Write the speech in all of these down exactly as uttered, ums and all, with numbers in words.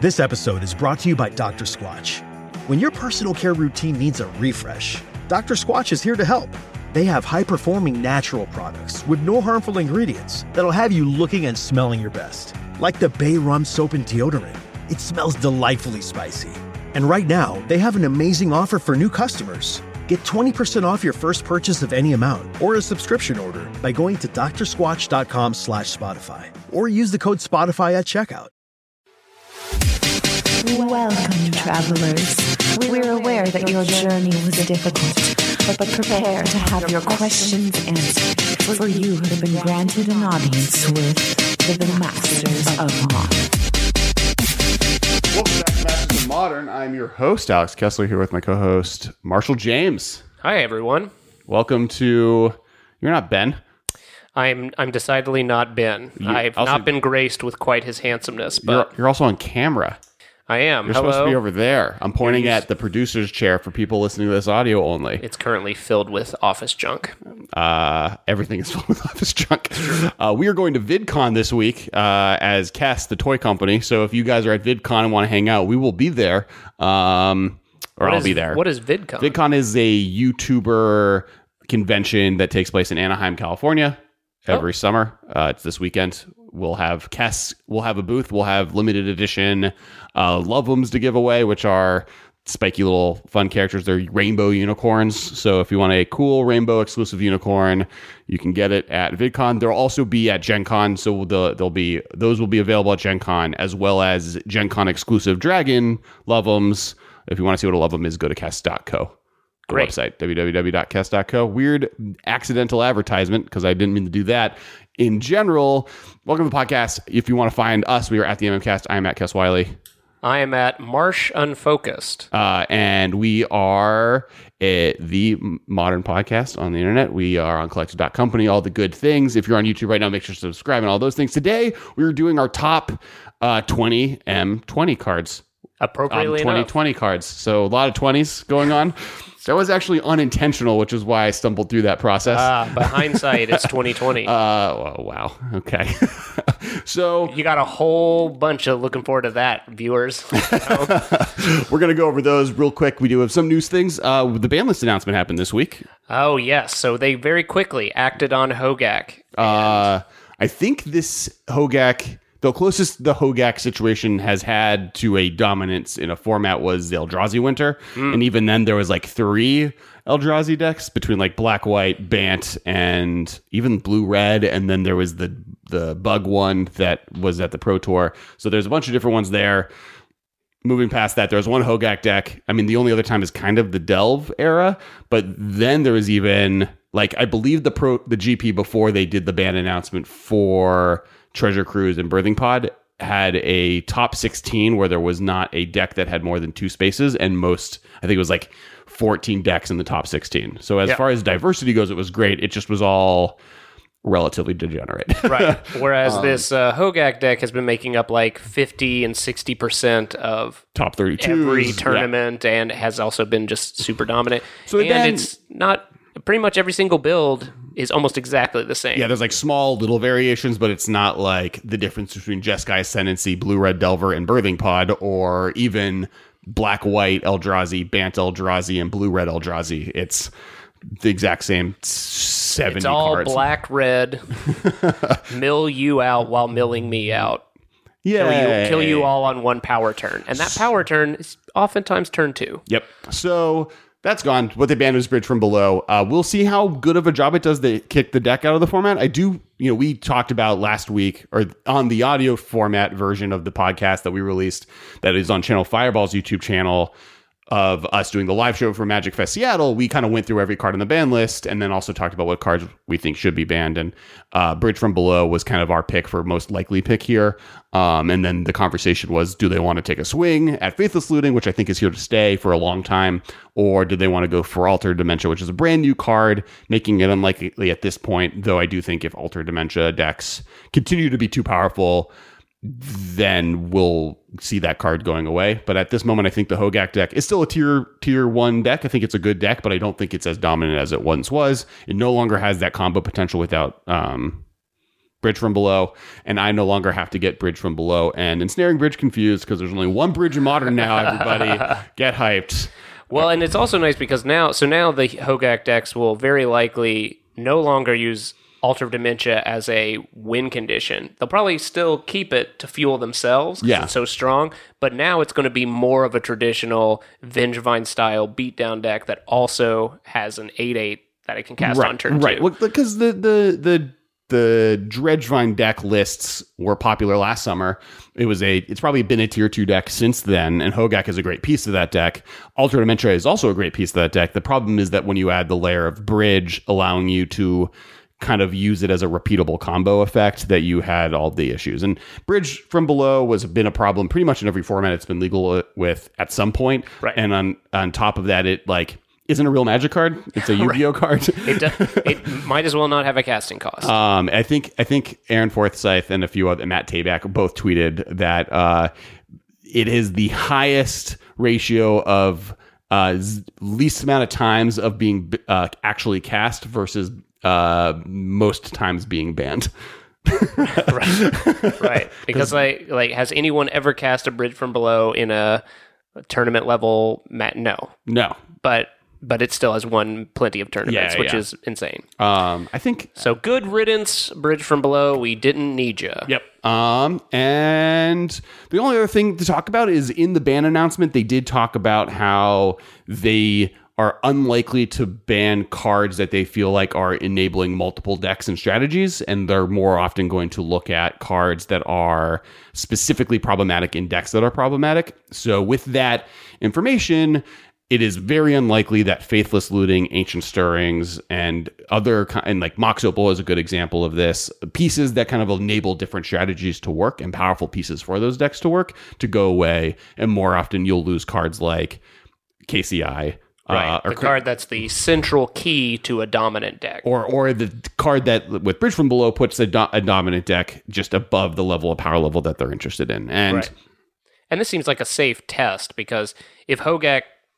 This episode is brought to you by Doctor Squatch. When your personal care routine needs a refresh, Doctor Squatch is here to help. They have high-performing natural products with no harmful ingredients that'll have you looking and smelling your best. Like the Bay Rum Soap and Deodorant. It smells delightfully spicy. And right now, they have an amazing offer for new customers. Get twenty percent off your first purchase of any amount or a subscription order by going to drsquatch.com slash Spotify or use the code Spotify at checkout. Welcome, travelers. We're aware that your journey was difficult, but prepare to have your questions answered, for you have been granted an audience with the Masters of Modern. Welcome back to Masters of Modern. I'm your host, Alex Kessler, here with my co-host, Marshall James. Hi, everyone. Welcome to... You're not Ben. I'm I'm decidedly not Ben. You- I've also- not been graced with quite his handsomeness, but You're, you're also on camera. I am. You're Hello. supposed to be over there. I'm pointing You're at used- the producer's chair for people listening to this audio only. It's currently filled with office junk. Uh, everything is filled with office junk. Uh, we are going to VidCon this week uh, as Kess, the toy company. So if you guys are at VidCon and want to hang out, we will be there. Um, or What I'll is- be there. What is VidCon? VidCon is a YouTuber convention that takes place in Anaheim, California every Oh. summer. Uh, it's this weekend. We'll have Kess, we'll have a booth, we'll have limited edition uh, Loveums to give away, which are spiky little fun characters. They're rainbow unicorns. So if you want a cool rainbow exclusive unicorn, you can get it at VidCon. There'll also be at Gen Con. So the, there'll be, those will be available at Gen Con, as well as Gen Con exclusive dragon Loveums. If you want to see what a Loveum is, go to kess dot co. The Great. website, w w w dot kess dot co. Weird accidental advertisement because I didn't mean to do that. In general, welcome to the podcast. If you want to find us, we are at the MMCast. I am at Kess Wiley. I am at Marsh Unfocused. Uh, and we are uh, the modern podcast on the internet. We are on collective dot company, all the good things. If you're on YouTube right now, make sure to subscribe and all those things. Today, we are doing our top uh, twenty M twenty cards. Appropriately um, twenty twenty enough. cards. So a lot of twenties going on. That was actually unintentional, which is why I stumbled through that process. Ah, but hindsight, it's twenty twenty. Uh, oh, wow. Okay. So You got a whole bunch of looking forward to that, viewers. we're going to go over those real quick. We do have some news things. Uh, the ban list announcement happened this week. Oh, yes. So they very quickly acted on Hogak. Uh, I think this Hogak, the closest the Hogak situation has had to a dominance in a format was the Eldrazi Winter. And even then there was like three Eldrazi decks between like black, white, Bant, and even blue, red. And then there was the, the bug one that was at the Pro Tour. So there's a bunch of different ones there. Moving past that, there's one Hogak deck. I mean, the only other time is kind of the Delve era, but then there was even like, I believe the pro, the G P before they did the ban announcement for Treasure Cruise and Birthing Pod had a top sixteen where there was not a deck that had more than two spaces, and most, I think it was like fourteen decks in the top sixteen. So as Yeah. far as diversity goes, it was great. It just was all relatively degenerate. Right. Whereas this uh, Hogak deck has been making up like fifty and sixty percent of Top thirty-two. every tournament and has also been just super dominant. So and then- it's not pretty much every single build is almost exactly the same. Yeah, there's like small little variations, but it's not like the difference between Jeskai Ascendancy, Blue Red Delver, and Birthing Pod, or even Black White Eldrazi, Bant Eldrazi, and Blue Red Eldrazi. It's the exact same seventy it's all cards. black red. Mill you out while milling me out. Kill Yeah, you, kill you all on one power turn. And that power turn is oftentimes turn two. Yep. So that's gone. What they banned was Bridge from Below. Uh, we'll see how good of a job it does to kick the deck out of the format. I do, you know, we talked about last week, or on the audio format version of the podcast that we released that is on Channel Fireball's YouTube channel, of us doing the live show for Magic Fest Seattle. We kind of went through every card on the ban list and then also talked about what cards we think should be banned. And uh, Bridge from Below was kind of our pick for most likely pick here. Um, and then the conversation was, do they want to take a swing at Faithless Looting, which I think is here to stay for a long time, or do they want to go for Altered Dementia, which is a brand new card, making it unlikely at this point, though I do think if Altered Dementia decks continue to be too powerful, then we'll see that card going away. But at this moment, I think the Hogak deck is still a tier tier one deck. I think it's a good deck, but I don't think it's as dominant as it once was. It no longer has that combo potential without um, Bridge from Below, and I no longer have to get Bridge from Below and Ensnaring Bridge confused because there's only one Bridge in Modern now, everybody. Get hyped. Well, and it's also nice because now, so now the Hogak decks will very likely no longer use Altar of Dementia as a win condition. They'll probably still keep it to fuel themselves because yeah. it's so strong, but now it's going to be more of a traditional Vengevine style beatdown deck that also has an eight eight that it can cast right, on turn right. two. Well, because the, the, the, the Dredgevine deck lists were popular last summer. It was a, it's probably been a tier two deck since then, and Hogak is a great piece of that deck. Altar of Dementia is also a great piece of that deck. The problem is that when you add the layer of Bridge, allowing you to kind of use it as a repeatable combo effect, that you had all the issues. And Bridge from Below was been a problem pretty much in every format it's been legal with at some point. Right. And on on top of that, it like isn't a real Magic card. It's a Yu-Gi-Oh right. card. it, do, it might as well not have a casting cost. Um, I think I think Aaron Forsyth and a few other Matt Tabak both tweeted that uh, it is the highest ratio of uh, z- least amount of times of being uh, actually cast versus uh, most times being banned. right, right. Because like, like, has anyone ever cast a Bridge from Below in a, a tournament level mat? No, no, but but it still has won plenty of tournaments, Yeah, which yeah. is insane. Um, I think So good riddance, Bridge from Below. We didn't need you. Yep. Um, and the only other thing to talk about is in the ban announcement, they did talk about how they are unlikely to ban cards that they feel like are enabling multiple decks and strategies, and they're more often going to look at cards that are specifically problematic in decks that are problematic. So with that information, it is very unlikely that Faithless Looting, Ancient Stirrings, and other ki- and like Mox Opal is a good example of this. Pieces that kind of enable different strategies to work and powerful pieces for those decks to work to go away. And more often, you'll lose cards like K C I, Right. uh, or the card that's the central key to a dominant deck. or or the card that with Bridge from Below puts a, do- a dominant deck just above the level of power level that they're interested in. And Right. And this seems like a safe test because if Hogak,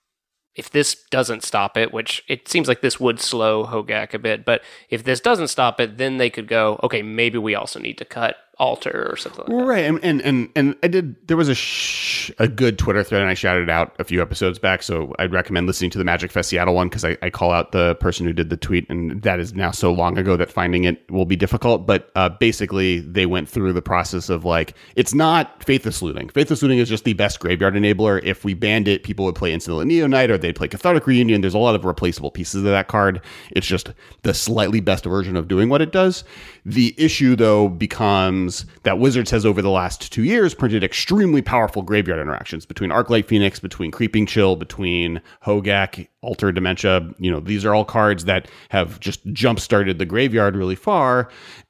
if this doesn't stop it, which it seems like this would slow Hogak a bit, but if this doesn't stop it, then they could go, okay, maybe we also need to cut Altar or something like that. Right, and and and, and I did. There was a sh- a good Twitter thread, and I shouted out a few episodes back. So I'd recommend listening to the Magic Fest Seattle one because I, I call out the person who did the tweet, and that is now so long ago that finding it will be difficult. But uh, basically, they went through the process of like it's not Faithless Looting. Faithless Looting is just the best graveyard enabler. If we banned it, people would play Instant Neonite or they'd play Cathartic Reunion. There's a lot of replaceable pieces of that card. It's just the slightly best version of doing what it does. The issue, though, becomes that Wizards has over the last two years printed extremely powerful graveyard interactions between Arclight Phoenix, between Creeping Chill, between Hogak, Altar Dementia. You know, these are all cards that have just jump-started the graveyard really far,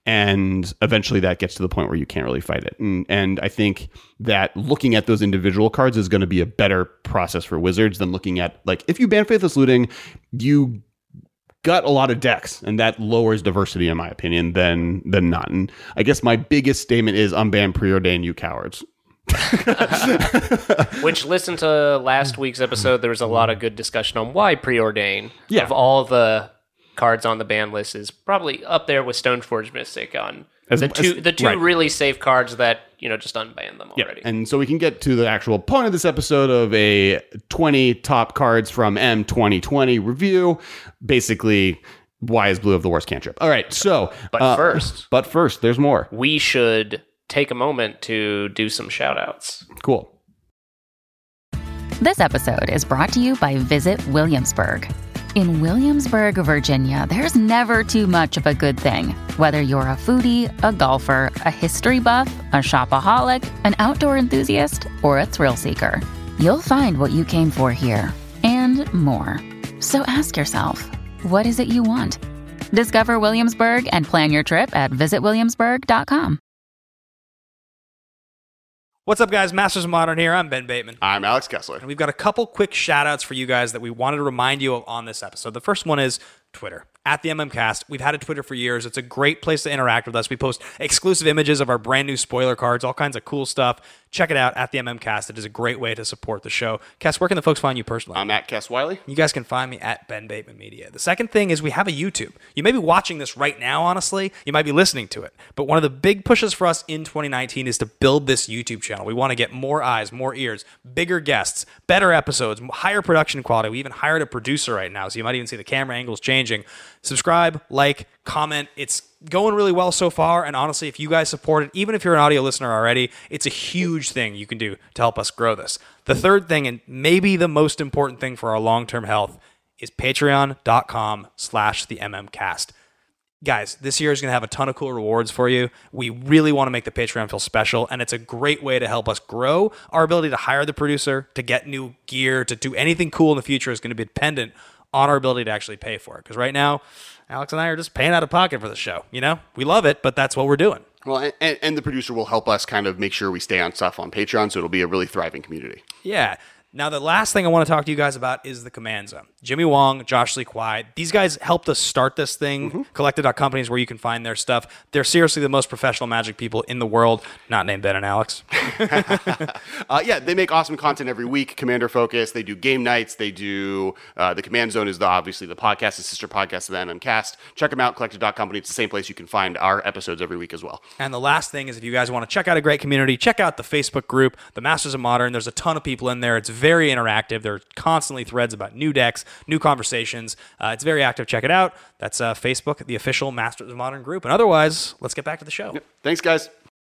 and eventually that gets to the point where you can't really fight it. And, and I think that looking at those individual cards is going to be a better process for Wizards than looking at, like, if you ban Faithless Looting, you got a lot of decks, and that lowers diversity, in my opinion, than than not. And I guess my biggest statement is unban Preordain, you cowards. Which, listen to last week's episode, there was a lot of good discussion on why Preordain, Yeah. of all the cards on the ban list, is probably up there with Stoneforge Mystic on As- the two as- the two right. really safe cards that, you know, just unban them already. And so we can get to the actual point of this episode of a twenty top cards from M twenty twenty review. Basically, why is blue of the worst cantrip? All right, so But uh, first, but first, there's more. we should take a moment to do some shout outs. Cool. This episode is brought to you by Visit Williamsburg. In Williamsburg, Virginia, there's never too much of a good thing. Whether you're a foodie, a golfer, a history buff, a shopaholic, an outdoor enthusiast, or a thrill seeker, you'll find what you came for here and more. So ask yourself, what is it you want? Discover Williamsburg and plan your trip at visit williamsburg dot com. What's up, guys? Masters of Modern here. I'm Ben Bateman. I'm Alex Kessler. And we've got a couple quick shout-outs for you guys that we wanted to remind you of on this episode. The first one is Twitter, at the MMCast. We've had a Twitter for years. It's a great place to interact with us. We post exclusive images of our brand new spoiler cards, all kinds of cool stuff. check it out at the MMCast. It is a great way to support the show. Cass, where can the folks find you personally? I'm at Cass Wiley. You guys can find me at Ben Bateman Media. The second thing is we have a YouTube. You may be watching this right now, honestly. You might be listening to it. But one of the big pushes for us in twenty nineteen is to build this YouTube channel. We want to get more eyes, more ears, bigger guests, better episodes, higher production quality. We even hired a producer right now, so you might even see the camera angles changing. Subscribe, like, comment. It's going really well so far, and honestly, if you guys support it, even if you're an audio listener already, it's a huge thing you can do to help us grow this. The third thing, and maybe the most important thing for our long-term health, is patreon.com slash the MMCast. Guys, this year is going to have a ton of cool rewards for you. We really want to make the Patreon feel special, and it's a great way to help us grow. Our ability to hire the producer, to get new gear, to do anything cool in the future is going to be dependent on our ability to actually pay for it. Because right now, Alex and I are just paying out of pocket for the show. You know, we love it, but that's what we're doing. Well, and, and the producer will help us kind of make sure we stay on stuff on Patreon, so it'll be a really thriving community. Yeah. Now, the last thing I want to talk to you guys about is the Command Zone. Jimmy Wong, Josh Lee Kwai, these guys helped us start this thing. Mm-hmm. Collected dot company is where you can find their stuff. They're seriously the most professional Magic people in the world, not named Ben and Alex. uh, yeah, they make awesome content every week. Commander Focus. They do game nights. They do uh, the Command Zone is the obviously the podcast, the sister podcast of the MMCast. Check them out. Collected dot company. It's the same place you can find our episodes every week as well. And the last thing is, if you guys want to check out a great community, check out the Facebook group, the Masters of Modern. There's a ton of people in there. It's very interactive. There are constantly threads about new decks, new conversations. Uh, it's very active. Check it out. That's uh, Facebook, the official Masters of Modern group. And otherwise, let's get back to the show. Yep. Thanks, guys.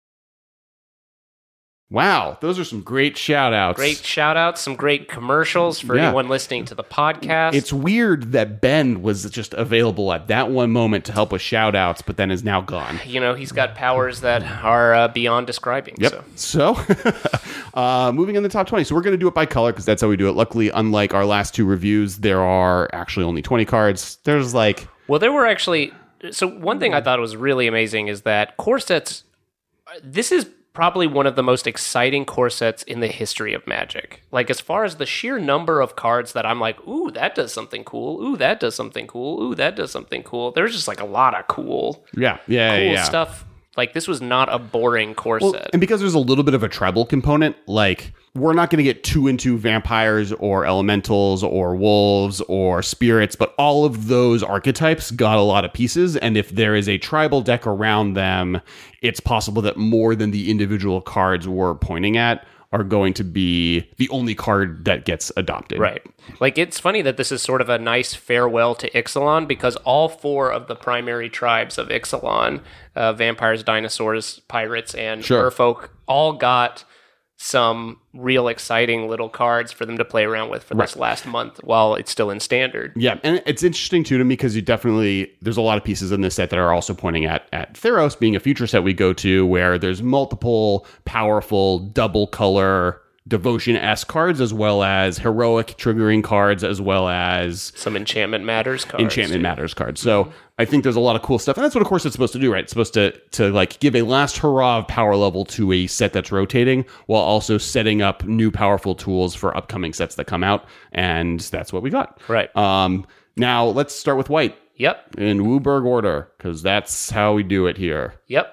Wow, those are some great shout-outs. Great shout-outs, some great commercials for Yeah. anyone listening to the podcast. It's weird that Ben was just available at that one moment to help with shout-outs, but then is now gone. You know, he's got powers that are uh, beyond describing. Yep. So. So, uh, moving in the top twenty. So we're going to do it by color because that's how we do it. Luckily, unlike our last two reviews, there are actually only twenty cards. There's like... Well, there were actually... So one thing I thought was really amazing is that core sets... This is probably one of the most exciting core sets in the history of Magic. Like, as far as the sheer number of cards that I'm like, ooh, that does something cool. Ooh, that does something cool. Ooh, that does something cool. There's just like a lot of cool, Yeah, yeah, cool yeah. stuff. Like, this was not a boring core Well, set. and because there's a little bit of a treble component, like we're not going to get too into vampires or elementals or wolves or spirits, but all of those archetypes got a lot of pieces. And if there is a tribal deck around them, it's possible that more than the individual cards we're pointing at are going to be the only card that gets adopted. Right. Like, it's funny that this is sort of a nice farewell to Ixalan, because all four of the primary tribes of Ixalan, uh, vampires, dinosaurs, pirates, and Sure. merfolk, all got some real exciting little cards for them to play around with for this last month while it's still in standard. Yeah, and it's interesting too to me because you definitely there's a lot of pieces in this set that are also pointing at at Theros being a future set we go to where there's multiple powerful double color devotion-esque cards as well as heroic triggering cards as well as Some Enchantment Matters cards. Enchantment too. Matters cards. So I think there's a lot of cool stuff. And that's what, of course, it's supposed to do, right? It's supposed to, to like give a last hurrah of power level to a set that's rotating while also setting up new powerful tools for upcoming sets that come out. And that's what we got. Right. Um, now let's start with white Yep. in Wooburg order because that's how we do it here. Yep.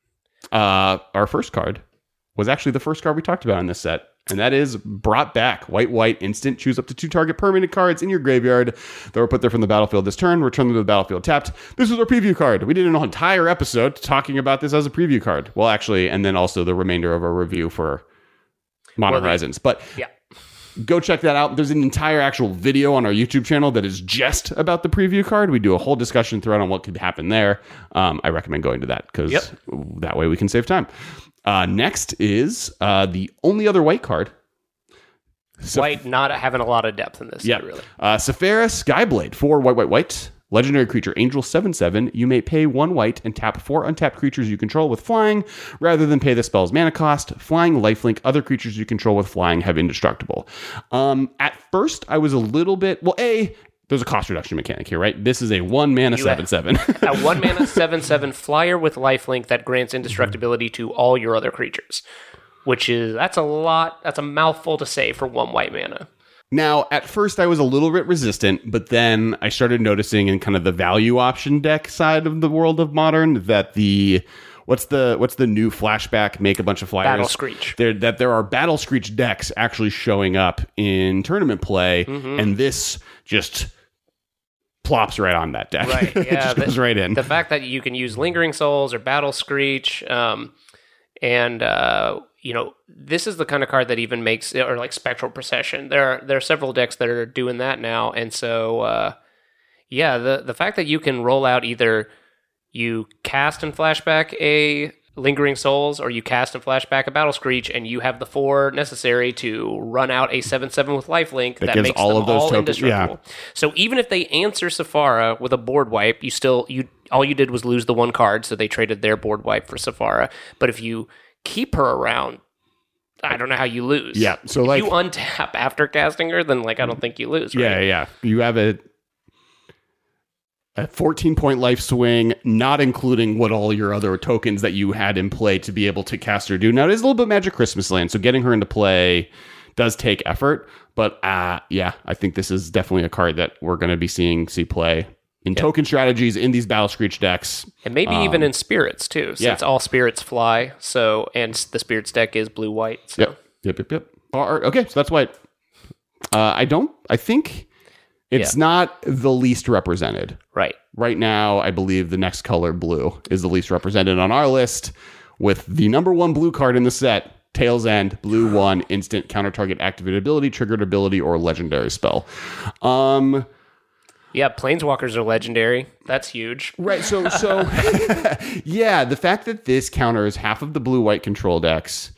Uh, our first card was actually the first card we talked about in this set. And that is Brought Back. White, white, instant. Choose up to two target permanent cards in your graveyard that were put there from the battlefield this turn. Return them to the battlefield tapped. This was our preview card. We did an entire episode talking about this as a preview card. Well, actually, and then also the remainder of our review for Modern Well, the- Horizons. But Yeah. go check that out. There's an entire actual video on our YouTube channel that is just about the preview card. We do a whole discussion thread on what could happen there. Um, I recommend going to that because Yep. that way we can save time. Uh, next is uh, the only other white card. So, White not having a lot of depth in this yeah. set, really. Uh, Sephara Skyblade, four white, white, white. Legendary creature, Angel seven seven. You may pay one white and tap four untapped creatures you control with flying rather than pay the spell's mana cost. Flying, lifelink, other creatures you control with flying have indestructible. Um, at first, I was a little bit... Well, A, there's a cost reduction mechanic here, right? This is a one mana You seven seven. A one mana seven seven flyer with lifelink that grants indestructibility to all your other creatures, which is that's a lot. That's a mouthful to say for one white mana. Now, at first, I was a little bit resistant, but then I started noticing in kind of the value option deck side of the world of Modern that the what's the what's the new flashback? Make a bunch of flyers. Battle Screech. There that there are Battle Screech decks actually showing up in tournament play, mm-hmm. and this just plops right on that deck. Right. it Yeah. just the, goes right in. The fact that you can use Lingering Souls or Battle Screech, um, and uh, you know, this is the kind of card that even makes or like Spectral Procession. There are there are several decks that are doing that now, and so uh, yeah, the the fact that you can roll out either you cast and flashback a Lingering Souls, or you cast and flashback a Battle Screech, and you have the four necessary to run out a seven seven with lifelink that, that gives makes all them of those all tokens. indestructible. Yeah. So even if they answer Safara with a board wipe, you still you all you did was lose the one card, so they traded their board wipe for Safara. But if you keep her around, I don't know how you lose. Yeah. So if like you untap after casting her, then like I don't think you lose. Right? Yeah, yeah. You have a a fourteen point life swing, not including what all your other tokens that you had in play to be able to cast her do. Now, it is a little bit Magic Christmas Land, so getting her into play does take effort. But uh, yeah, I think this is definitely a card that we're going to be seeing see play in yep. token strategies in these Battle Screech decks. And maybe um, even in Spirits, too, since yeah. all Spirits fly. So and the Spirits deck is blue-white. So. Yep, yep, yep, yep. Or, okay, so that's white. Uh, I don't, I think... It's yeah. not the least represented. Right. Right now, I believe the next color, blue, is the least represented on our list, with the number one blue card in the set, Tail's End, blue one, instant, counter target activated ability, triggered ability, or legendary spell. Um, yeah, Planeswalkers are legendary. That's huge. Right, so, so yeah, the fact that this counters half of the blue-white control decks,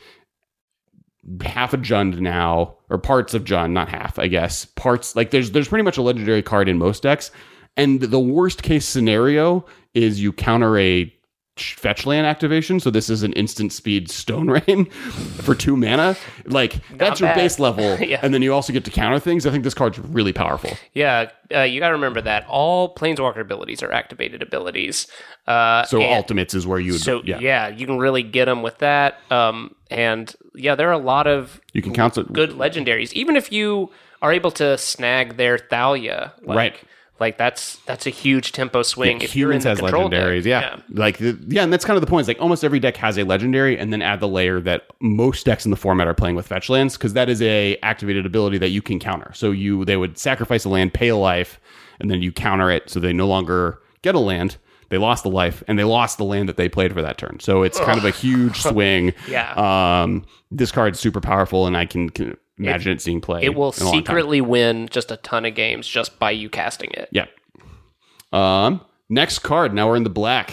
half of Jund now, or parts of Jund, not half, I guess. Parts, like there's there's pretty much a legendary card in most decks. And the worst case scenario is you counter a fetch land activation. So this is an instant speed Stone Rain for two mana. Like, not that's bad. Your base level. yeah. And then you also get to counter things. I think this card's really powerful. Yeah, uh, you got to remember that all Planeswalker abilities are activated abilities. Uh, so ultimates is where you would... So, yeah. yeah, you can really get them with that. Um, and, yeah, there are a lot of you can count it. Good legendaries. Even if you are able to snag their Thalia. Like, right. Like, that's that's a huge tempo swing. Yeah, if Humans has legendaries, yeah. yeah. Like, the, yeah, and that's kind of the point. It's like almost every deck has a legendary, and then add the layer that most decks in the format are playing with fetch lands, because that is a activated ability that you can counter. So you they would sacrifice a land, pay a life, and then you counter it, so they no longer get a land. They lost the life, and they lost the land that they played for that turn. So it's kind of a huge swing. yeah. Um, this card's super powerful, and I can... can Imagine it, it seeing play. It will secretly win just a ton of games just by you casting it. Yeah. Um. Next card. Now we're in the black.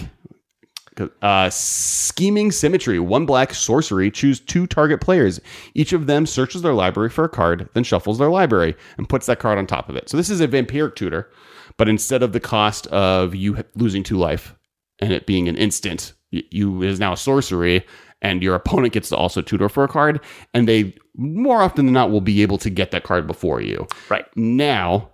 Uh, Scheming Symmetry. One black sorcery. Choose two target players. Each of them searches their library for a card, then shuffles their library and puts that card on top of it. So this is a vampiric tutor, but instead of the cost of you losing two life and it being an instant, you it is now a sorcery. And your opponent gets to also tutor for a card, and they more often than not will be able to get that card before you. Right. Now,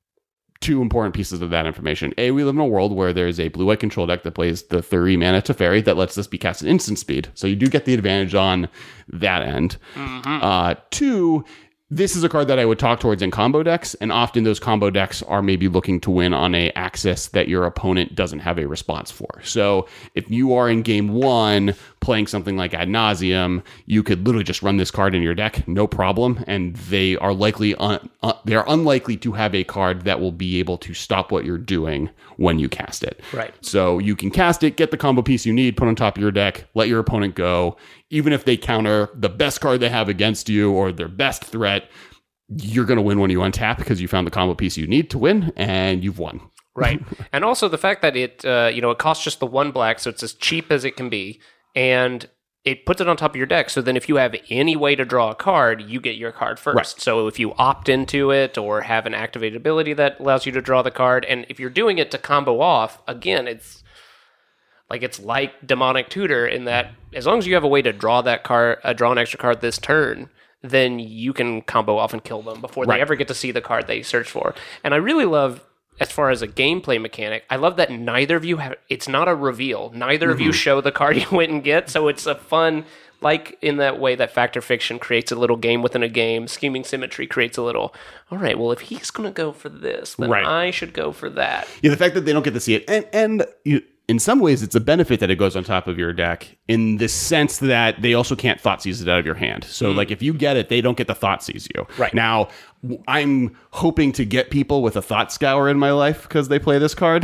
two important pieces of that information. A, we live in a world where there's a blue-white control deck that plays the three mana Teferi that lets this be cast at instant speed. So you do get the advantage on that end. Mm-hmm. Uh, two, this is a card that I would talk towards in combo decks, and often those combo decks are maybe looking to win on a axis that your opponent doesn't have a response for. So if you are in game one playing something like Ad Nauseam, you could literally just run this card in your deck, no problem, and they are likely un- uh, they are unlikely to have a card that will be able to stop what you're doing when you cast it. Right. So you can cast it, get the combo piece you need, put on top of your deck, let your opponent go. Even if they counter the best card they have against you or their best threat, you're going to win when you untap because you found the combo piece you need to win, and you've won. Right. And also the fact that it, uh, you know, it costs just the one black, so it's as cheap as it can be, and it puts it on top of your deck. So then if you have any way to draw a card, you get your card first. Right. So if you opt into it or have an activated ability that allows you to draw the card, and if you're doing it to combo off, again, it's like it's like Demonic Tutor in that as long as you have a way to draw that card, uh, draw an extra card this turn, then you can combo off and kill them before they right. ever get to see the card they search for. And I really love, as far as a gameplay mechanic, I love that neither of you have, it's not a reveal. Neither mm-hmm. of you show the card you went and get. So it's a fun, like in that way that Fact or Fiction creates a little game within a game, Scheming Symmetry creates a little, all right, well, if he's going to go for this, then right. I should go for that. Yeah, the fact that they don't get to see it. And, and you, in some ways, it's a benefit that it goes on top of your deck in the sense that they also can't thought seize it out of your hand. So, mm. like, if you get it, they don't get to thought seize you. Right. Now, I'm hoping to get people with a thought scour in my life because they play this card.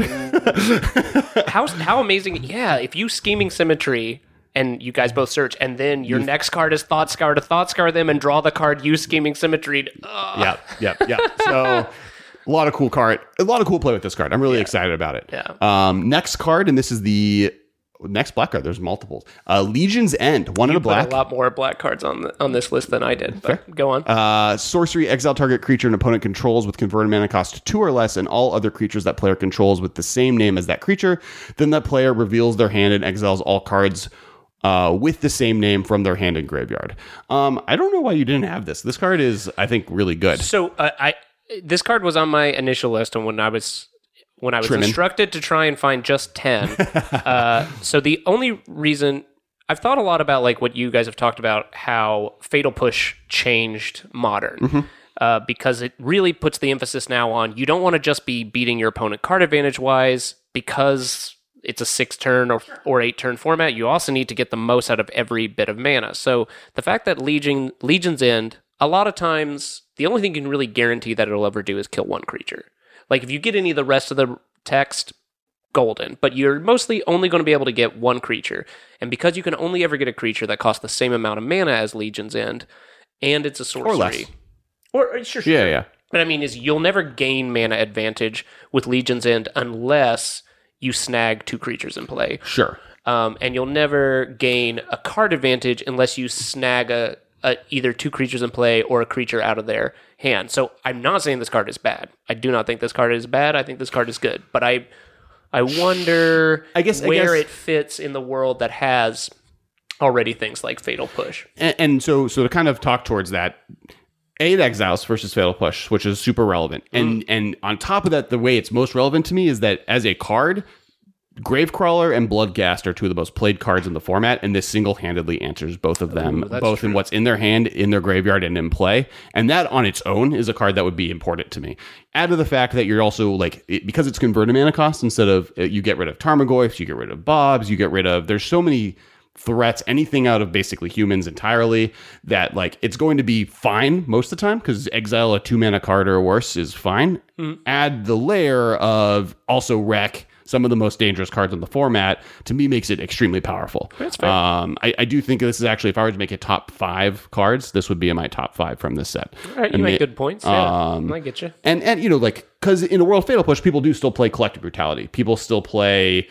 how, how amazing. Yeah, if you Scheming Symmetry and you guys both search, and then your you, next card is Thought Scour to Thought Scour them and draw the card you Scheming Symmetry. Yeah, yeah, yeah. So... A lot of cool card. A lot of cool play with this card. I'm really yeah. excited about it. Yeah. Um, next card, and this is the next black card. There's multiples. Uh, Legion's End. One you in a black. Put a lot more black cards on the, on this list than I did. But Fair. Go on. Uh, sorcery. Exile target creature an opponent controls with converted mana cost two or less, and all other creatures that player controls with the same name as that creature. Then that player reveals their hand and exiles all cards Uh, with the same name from their hand and graveyard. Um, I don't know why you didn't have this. This card is, I think, really good. So uh, I. This card was on my initial list, and when I was when I was Trimming. instructed to try and find just ten. uh, so the only reason I've thought a lot about, like what you guys have talked about, how Fatal Push changed Modern, mm-hmm. uh, because it really puts the emphasis now on you don't want to just be beating your opponent card advantage wise because it's a six turn or or eight turn format. You also need to get the most out of every bit of mana. So the fact that Legion Legion's End, a lot of times, the only thing you can really guarantee that it'll ever do is kill one creature. Like, if you get any of the rest of the text, golden. But you're mostly only going to be able to get one creature. And because you can only ever get a creature that costs the same amount of mana as Legion's End, and it's a sorcery. Or less. Or, sure, sure. Yeah, yeah. But I mean, is you'll never gain mana advantage with Legion's End unless you snag two creatures in play. Sure. Um, and you'll never gain a card advantage unless you snag a Uh, either two creatures in play or a creature out of their hand. So I'm not saying this card is bad. I do not think this card is bad. I think this card is good. But I I wonder I guess, where I guess, it fits in the world that has already things like Fatal Push. And, and so so to kind of talk towards that, eight Exiles versus Fatal Push, which is super relevant. Mm. And and on top of that, the way it's most relevant to me is that as a card, Gravecrawler and Bloodghast are two of the most played cards in the format, and this single-handedly answers both of them, Ooh, both true. in what's in their hand, in their graveyard, and in play. And that on its own is a card that would be important to me. Add to the fact that you're also, like, it, because it's converted mana cost, instead of, uh, you get rid of Tarmogoyfs, you get rid of Bobs, you get rid of, there's so many threats, anything out of basically humans entirely, that, like, it's going to be fine most of the time, because exile a two-mana card or worse is fine. Mm. Add the layer of also wreck some of the most dangerous cards in the format, to me, makes it extremely powerful. That's fair. Um, I, I do think this is actually, if I were to make a top five cards, this would be in my top five from this set. All right, you and make the, good points. Yeah, um, I get you. And, and you know, like, because in the world of Fatal Push, people do still play Collective Brutality. People still play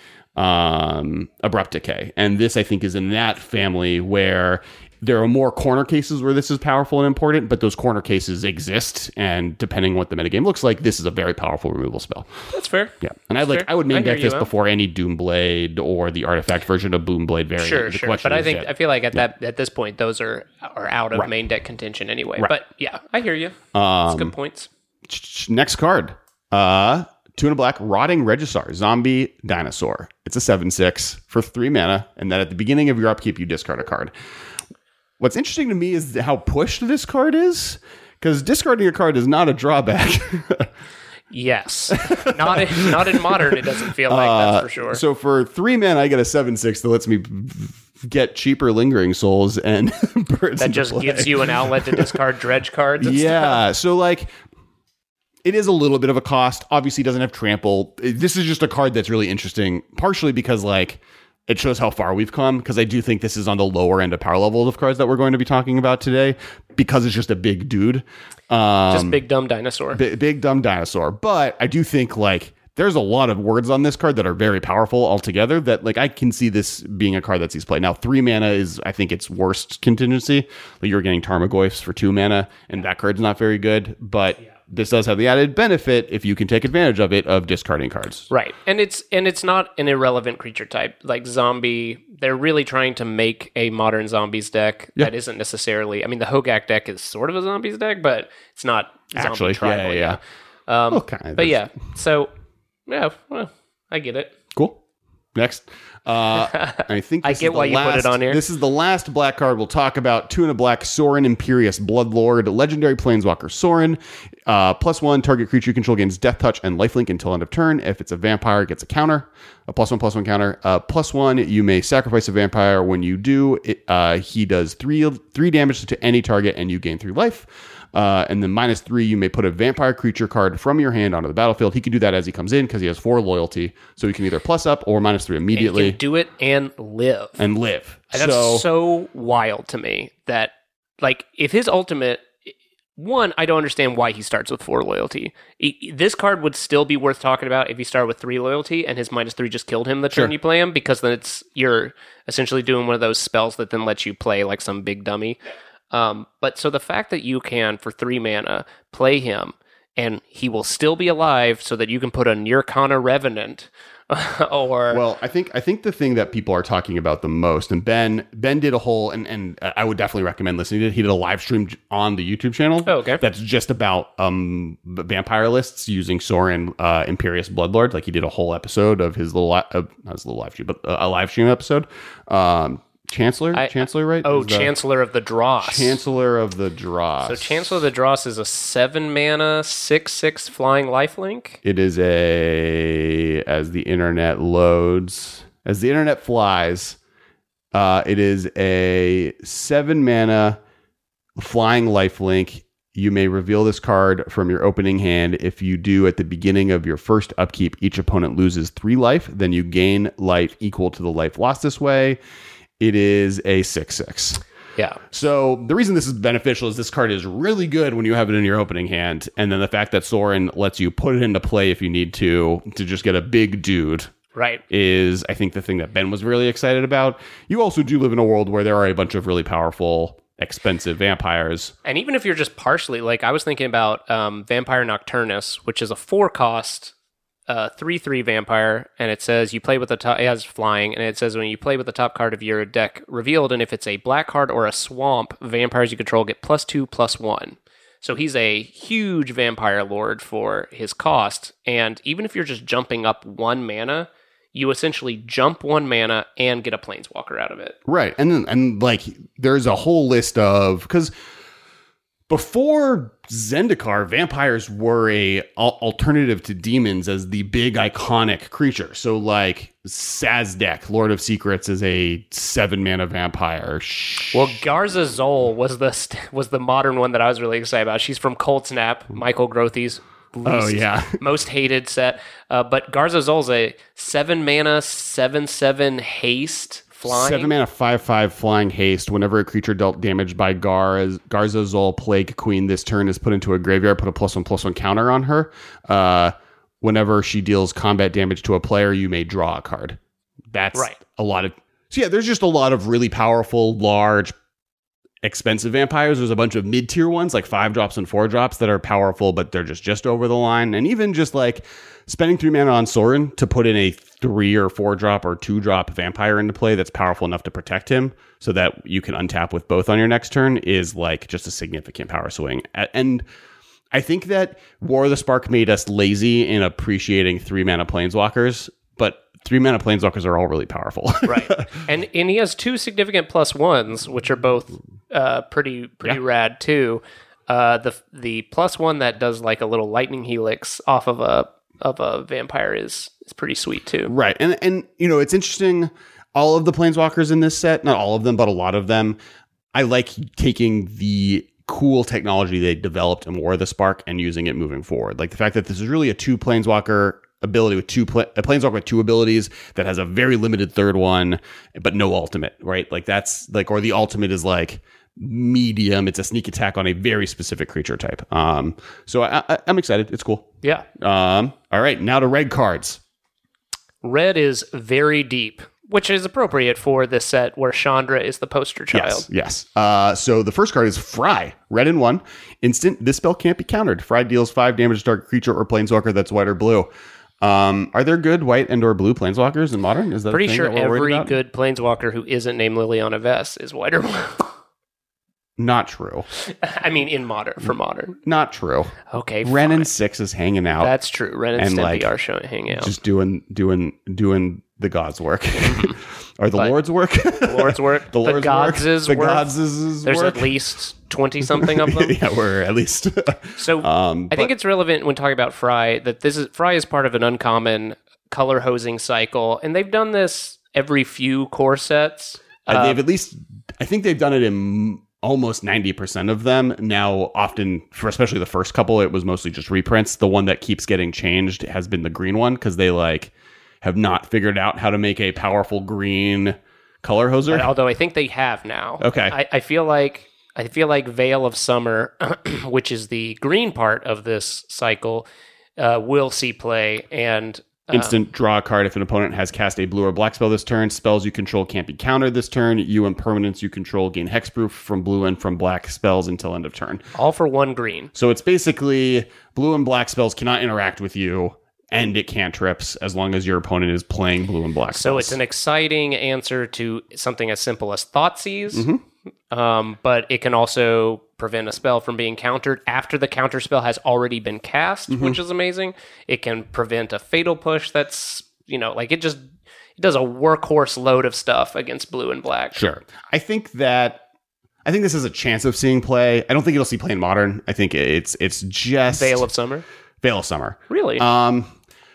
um, Abrupt Decay. And this, I think, is in that family where there are more corner cases where this is powerful and important, but those corner cases exist, and depending on what the metagame looks like, this is a very powerful removal spell. That's fair. Yeah, and I like fair. I would main deck this before any Doomblade or the artifact version of Boomblade variant. Sure, the sure. But I think it. I feel like at yeah. that at this point, those are are out of right. main deck contention anyway. Right. But yeah, I hear you. Um, That's good points. Next card. Uh, two and a black, Rotting Regisar, Zombie Dinosaur. It's a seven six for three mana, and then at the beginning of your upkeep, you discard a card. What's interesting to me is how pushed this card is, because discarding a card is not a drawback. Yes. Not in, not in Modern, it doesn't feel like, uh, that's for sure. So for three mana, I get a seven six that lets me get cheaper Lingering Souls and birds. That just play. gives you an outlet to discard dredge cards and yeah, stuff. So like, it is a little bit of a cost. Obviously, it doesn't have trample. This is just a card that's really interesting, partially because, like, it shows how far we've come, because I do think this is on the lower end of power levels of cards that we're going to be talking about today, because it's just a big dude. Um, just big, dumb dinosaur. Big, big, dumb dinosaur. But I do think, like, there's a lot of words on this card that are very powerful altogether that, like, I can see this being a card that sees play. Now, three mana is, I think, its worst contingency. Like, you're getting Tarmogoyfs for two mana, and that card's not very good, but... Yeah. This does have the added benefit, if you can take advantage of it, of discarding cards. Right. And it's and it's not an irrelevant creature type. Like zombie, they're really trying to make a modern zombies deck yeah. that isn't necessarily... I mean, the Hogak deck is sort of a zombies deck, but it's not zombie Actually, tribal. yeah, yeah. yeah. Um, well, kind of. But yeah, so, yeah, well, I get it. Cool. Next. Uh, I think I this get is the why you put last, it on here. This is the last black card we'll talk about. Two and a black, Sorin Imperious Bloodlord, legendary planeswalker Sorin. Uh, plus one, target creature you control gains death touch and lifelink until end of turn. If it's a vampire, it gets a counter, a plus one, plus one counter. Uh, plus one, you may sacrifice a vampire. When you do, it, uh, he does three three damage to any target and you gain three life. Uh, and then minus three, you may put a vampire creature card from your hand onto the battlefield. He can do that as he comes in because he has four loyalty. So he can either plus up or minus three immediately. And he can do it and live. And live. And that's so, so wild to me that, like, if his ultimate, one, I don't understand why he starts with four loyalty. He, this card would still be worth talking about if he started with three loyalty and his minus three just killed him the turn Sure. you play him, because then it's you're essentially doing one of those spells that then lets you play like some big dummy. Um, but so the fact that you can, for three mana, play him and he will still be alive so that you can put a Nirkana Revenant or... Well, I think I think the thing that people are talking about the most, and Ben Ben did a whole, and, and I would definitely recommend listening to it. He did a live stream on the YouTube channel. Oh, okay. That's just about um vampire lists using Sorin uh, Imperious Bloodlord. Like he did a whole episode of his little, li- uh, not his little live stream, but a live stream episode. Um, Chancellor, I, Chancellor, right? Oh, Is the- Chancellor of the Dross. Chancellor of the Dross. So Chancellor of the Dross is a seven mana, six six flying lifelink. It is a, as the internet loads, as the internet flies, uh, it is a seven mana flying lifelink. You may reveal this card from your opening hand. If you do at the beginning of your first upkeep, each opponent loses three life. Then you gain life equal to the life lost this way. It is a six six. Yeah. So the reason this is beneficial is this card is really good when you have it in your opening hand. And then the fact that Sorin lets you put it into play if you need to, to just get a big dude, Right. is, I think, the thing that Ben was really excited about. You also do live in a world where there are a bunch of really powerful, expensive vampires. And even if you're just partially, like I was thinking about um, Vampire Nocturnus, which is a four cost uh, three three vampire, and it says you play with the top, it has flying, and it says when you play with the top card of your deck revealed, and if it's a black card or a swamp, vampires you control get plus two, plus one. So he's a huge vampire lord for his cost, and even if you're just jumping up one mana, you essentially jump one mana and get a planeswalker out of it. Right. And then, and like, there's a whole list of, because before Zendikar, vampires were a al- alternative to demons as the big iconic creature. So like Sazdek, Lord of Secrets, is a seven mana vampire. Well, Garza Zol was the st- was the modern one that I was really excited about. She's from Cold Snap, Michael Grothy's least, Oh, yeah. most hated set. Uh, but Garza Zol's a seven mana, seven seven haste flying. Seven mana, five five flying haste. Whenever a creature dealt damage by Gar, Garza Zol, Plague Queen, this turn is put into a graveyard. Put a plus one plus one counter on her. Uh, whenever she deals combat damage to a player, you may draw a card. That's Right. a lot of. So yeah, there's just a lot of really powerful, large, expensive vampires. There's a bunch of mid tier ones like five drops and four drops that are powerful, but they're just just over the line. And even just like spending three mana on Sorin to put in a three or four drop or two drop vampire into play that's powerful enough to protect him so that you can untap with both on your next turn is like just a significant power swing. And I think that War of the Spark made us lazy in appreciating three mana planeswalkers, but three mana planeswalkers are all really powerful. Right. And and he has two significant plus ones, which are both uh, pretty pretty Yeah. rad too. Uh, the the plus one that does like a little lightning helix off of a of a vampire is is pretty sweet too. Right. And, and you know, it's interesting. All of the planeswalkers in this set, not all of them, but a lot of them, I like taking the cool technology they developed in War of the Spark and using it moving forward. Like the fact that this is really a two planeswalker ability with two, pla- a planeswalker with two abilities that has a very limited third one, but no ultimate, right? Like that's like, or the ultimate is like medium. It's a sneak attack on a very specific creature type. Um, so I, I, I'm excited. It's cool. Yeah. Um, all right, now to red cards. Red is very deep, which is appropriate for this set where Chandra is the poster child. Yes, yes. Uh, so the first card is Fry. Red and one. Instant. This spell can't be countered. Fry deals five damage to target creature or planeswalker that's white or blue. Um, are there good white and or blue planeswalkers in Modern? Is that Pretty the thing sure that we're worried every about? good planeswalker who isn't named Liliana Vess is white or blue. Not true. I mean, in modern, for modern. Not true. Okay, Ren fine. and Six is hanging out. That's true. Ren and, and Stimpy like, are showing hanging out. just doing doing doing the gods' work, or the But- Lord's work. The Lord's work. the The Lord's gods' work. The work. gods' There's work. at least twenty something of them. yeah, we're at least. So Um, I think but- it's relevant when talking about Fry that this is Fry is part of an uncommon color hosing cycle, and they've done this every few core sets. Uh, they've at least, I think they've done it in almost ninety percent of them. Now, often, for especially the first couple, it was mostly just reprints. The one that keeps getting changed has been the green one because they like have not figured out how to make a powerful green color hoser. Although I think they have now. Okay. I, I feel like I feel like Veil of Summer, which is the green part of this cycle, uh, will see play and. Instant draw a card if an opponent has cast a blue or black spell this turn. Spells you control can't be countered this turn. You and permanents you control gain hexproof from blue and from black spells until end of turn. All for one green. So it's basically blue and black spells cannot interact with you, and it cantrips as long as your opponent is playing blue and black spells. So it's an exciting answer to something as simple as Thoughtseize, Mm-hmm. um, but it can also prevent a spell from being countered after the counter spell has already been cast, Mm-hmm. which is amazing. It can prevent a fatal push that's, you know, like it just it does a workhorse load of stuff against blue and black. Sure. I think that I think this has a chance of seeing play. I don't think it'll see play in modern. I think it's it's just Veil of Summer? Veil of Summer. Really? Um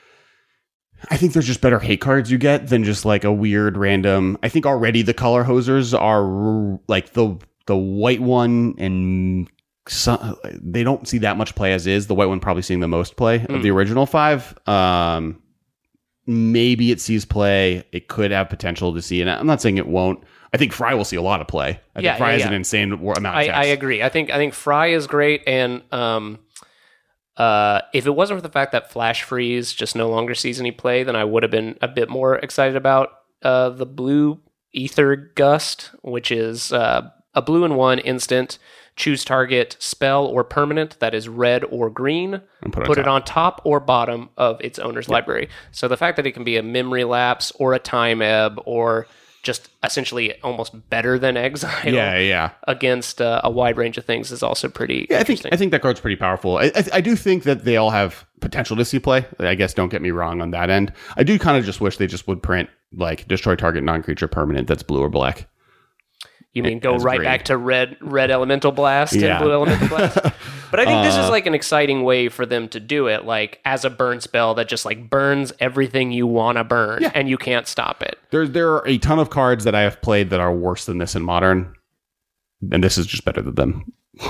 I think there's just better hate cards you get than just like a weird random. I think already the color hosers are like the the white one and some, they don't see that much play as is. The white one probably seeing the most play Mm. of the original five. Um, maybe it sees play. It could have potential to see, and I'm not saying it won't. I think Fry will see a lot of play. I Yeah, think Fry yeah, has yeah. an insane amount of I, text. I agree. I think I think Fry is great, and um, uh, if it wasn't for the fact that Flash Freeze just no longer sees any play, then I would have been a bit more excited about uh, the blue Ether Gust, which is uh, a blue and one instant. Choose target spell or permanent that is red or green. And put it on put it top. on top or bottom of its owner's library. So the fact that it can be a memory lapse or a time ebb or just essentially almost better than exile Yeah, yeah. against uh, a wide range of things is also pretty Yeah, I think interesting. I think that card's pretty powerful. I, I I do think that they all have potential to see play. I guess don't get me wrong on that end. I do kind of just wish they just would print like destroy target non-creature permanent that's blue or black. You mean go as right green. back to red red elemental blast Yeah. and blue elemental blast? But I think this is Uh, like an exciting way for them to do it, like as a burn spell that just like burns everything you want to burn Yeah. and you can't stop it. There there are a ton of cards that I have played that are worse than this in modern, and this is just better than them.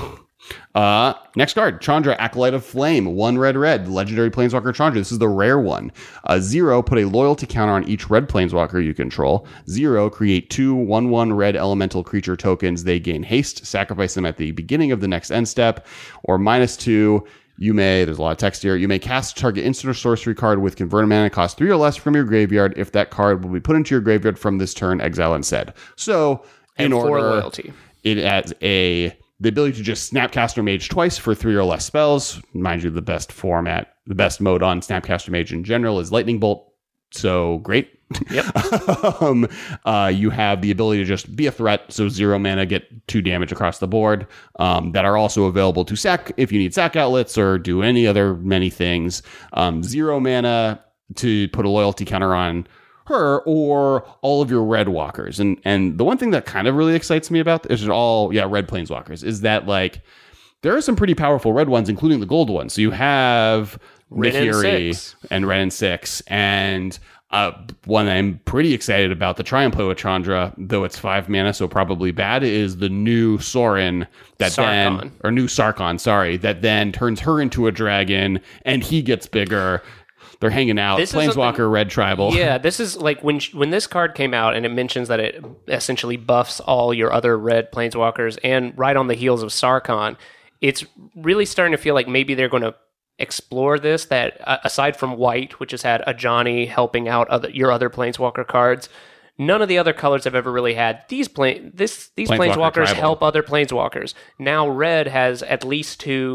Uh, next card, Chandra, Acolyte of Flame, one red red, legendary Planeswalker Chandra. This is the rare one. Uh, zero, put a loyalty counter on each red Planeswalker you control. Zero, create two one one red elemental creature tokens. They gain haste. Sacrifice them at the beginning of the next end step. Or minus two, you may, there's a lot of text here, you may cast target instant or sorcery card with converted mana cost three or less from your graveyard. If that card will be put into your graveyard from this turn, exile instead. So, in And for order, loyalty. it adds a the ability to just Snapcaster Mage twice for three or less spells. Mind you, the best format, the best mode on Snapcaster Mage in general is Lightning Bolt. So great. Yep. um, uh, you have the ability to just be a threat, so zero mana, get two damage across the board. Um, that are also available to sack if you need sack outlets or do any other many things. Um, zero mana to put a loyalty counter on her or all of your red walkers. And and the one thing that kind of really excites me about this is all yeah red planeswalkers is that like there are some pretty powerful red ones, including the gold ones. So you have Red and Nahiri six. and red and six, and uh, one I'm pretty excited about to try and play with Chandra, though it's five mana, so probably bad, is the new Sorin that then Sarkon. or new Sarkon, sorry, that then turns her into a dragon and he gets bigger. They're hanging out. This is Planeswalker, something- red tribal. Yeah, this is like when sh- when this card came out and it mentions that it essentially buffs all your other red planeswalkers, and right on the heels of Sarkon, it's really starting to feel like maybe they're going to explore this. That uh, aside from white, which has had a Johnny helping out other your other planeswalker cards, none of the other colors have ever really had these plane this these Planeswalker planeswalkers tribal. help other planeswalkers. Now red has at least two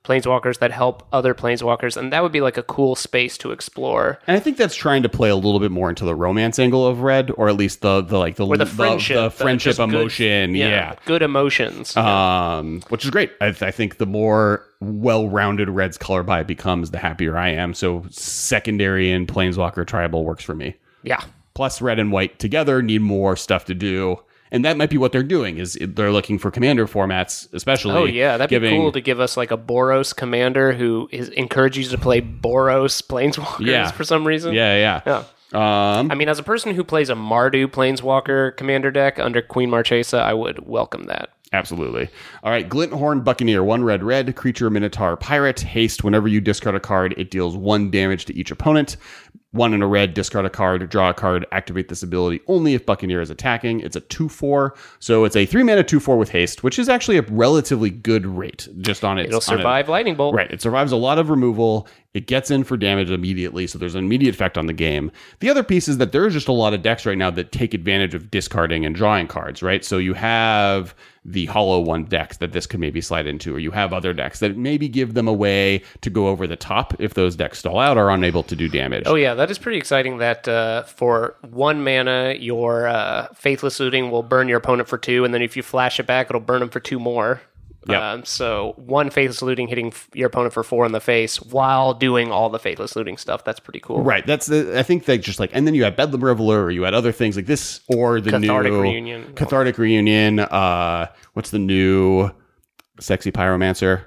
planeswalkers that help other planeswalkers, and that would be like a cool space to explore. And I think that's trying to play a little bit more into the romance angle of Red, or at least the the like the Or the friendship, the, the the friendship just good- emotion, yeah, yeah. good emotions. Um, which is great. I, I think the more well-rounded Red's color buy becomes, the happier I am. So secondary and Planeswalker Tribal works for me. Yeah. Plus, Red and White together need more stuff to do. And that might be what they're doing, is they're looking for commander formats, especially. Oh, yeah. That'd giving, be cool to give us like a Boros commander who is, encourages you to play Boros Planeswalkers Yeah. for some reason. Yeah, yeah. Yeah. Um, I mean, as a person who plays a Mardu Planeswalker commander deck under Queen Marchesa, I would welcome that. Absolutely. All right, Glinthorn Buccaneer, one red red, creature, Minotaur, pirate, haste. Whenever you discard a card, it deals one damage to each opponent. One in a red, discard a card, draw a card, activate this ability only if Buccaneer is attacking. It's a two four, so it's a three mana two four with haste, which is actually a relatively good rate just on its. It'll survive on it. Lightning Bolt. Right, it survives a lot of removal. It gets in for damage immediately, so there's an immediate effect on the game. The other piece is that there are just a lot of decks right now that take advantage of discarding and drawing cards, right? So you have the Hollow One decks that this could maybe slide into, or you have other decks that maybe give them a way to go over the top if those decks stall out or are unable to do damage. Oh, yeah, that is pretty exciting that uh, for one mana, your uh, Faithless Looting will burn your opponent for two, and then if you flash it back, it'll burn them for two more. Yep. Um, so one Faithless Looting hitting f- your opponent for four in the face while doing all the Faithless Looting stuff. That's pretty cool. Right. That's the, I think that just like, and then you had Bedlam Reveler, or you had other things like this, or the Cathartic new Reunion. Cathartic Reunion. Uh, what's the new Sexy Pyromancer?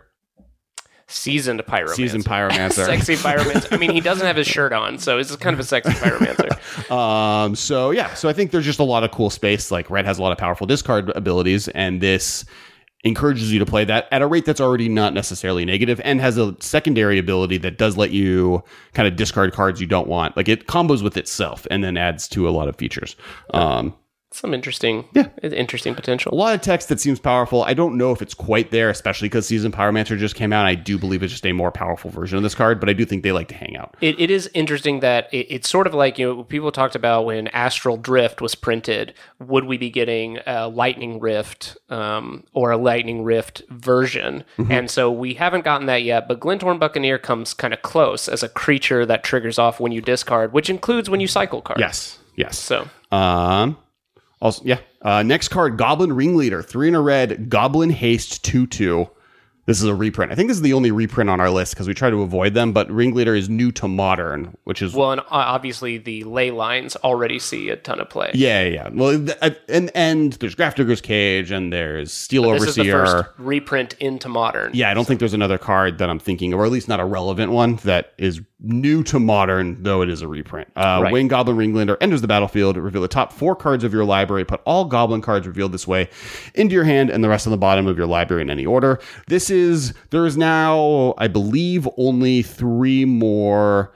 Seasoned Pyromancer. Seasoned Pyromancer. Sexy Pyromancer. I mean, he doesn't have his shirt on, so it's kind of a sexy Pyromancer. Um, so yeah, so I think there's just a lot of cool space. Like Red has a lot of powerful discard abilities, and this encourages you to play that at a rate that's already not necessarily negative, and has a secondary ability that does let you kind of discard cards you don't want. Like it combos with itself and then adds to a lot of features. Um, Some interesting, Yeah. interesting a potential. lot of text that seems powerful. I don't know if it's quite there, especially because Season Pyromancer just came out. I do believe it's just a more powerful version of this card, but I do think they like to hang out. It, it is interesting that it, it's sort of like, you know, people talked about when Astral Drift was printed, would we be getting a Lightning Rift um, or a Lightning Rift version? Mm-hmm. And so we haven't gotten that yet, but Glinthorn Buccaneer comes kind of close as a creature that triggers off when you discard, which includes when you cycle cards. Yes, yes. So Um, also, yeah. Uh, next card, Goblin Ringleader, three in a red, Goblin Haste two two. This is a reprint. I think this is the only reprint on our list because we try to avoid them, but Ringleader is new to Modern, which is... Well, and obviously the ley lines already see a ton of play. Yeah, yeah, yeah. Well, th- and, and there's Grafdigger's Cage, and there's Steel This Overseer. is the first reprint into Modern. Yeah, I don't think there's another card that I'm thinking of, or at least not a relevant one, that is new to Modern, though it is a reprint. Uh, Right. Wayne Goblin Ringlander enters the battlefield. Reveal the top four cards of your library. Put all Goblin cards revealed this way into your hand and the rest on the bottom of your library in any order. This is, there is now, I believe, only three more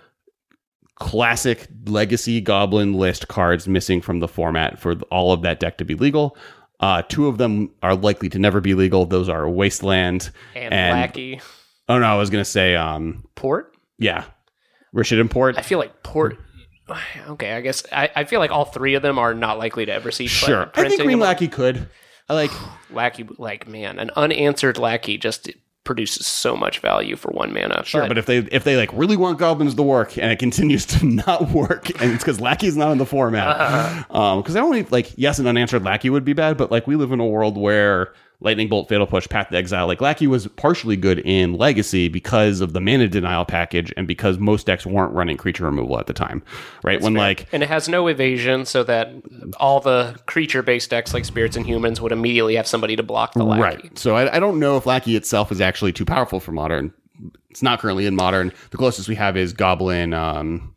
classic Legacy Goblin list cards missing from the format for all of that deck to be legal. Uh, two of them are likely to never be legal. Those are Wasteland And, and Lackey. Oh no, I was gonna say, um, Port? yeah, Rishid and Port. I feel like Port. Okay, I guess I, I feel like all three of them are not likely to ever see. Sure, I print think Green anymore. Lackey could. I like. Lackey, like man, an unanswered Lackey just produces so much value for one mana. Sure, but if they if they like really want goblins to work and it continues to not work, and it's because Lackey's not in the format, Uh-huh. um, because I only like yes, an unanswered Lackey would be bad, but like we live in a world where Lightning Bolt, Fatal Push, Path to Exile, like Lackey was partially good in Legacy because of the mana denial package and because most decks weren't running creature removal at the time, right? when fair. like and it has no evasion, so that all the creature-based decks like Spirits and Humans would immediately have somebody to block the Lackey. Right. So I, I don't know if Lackey itself is actually too powerful for Modern. It's not currently in Modern. The closest we have is Goblin um,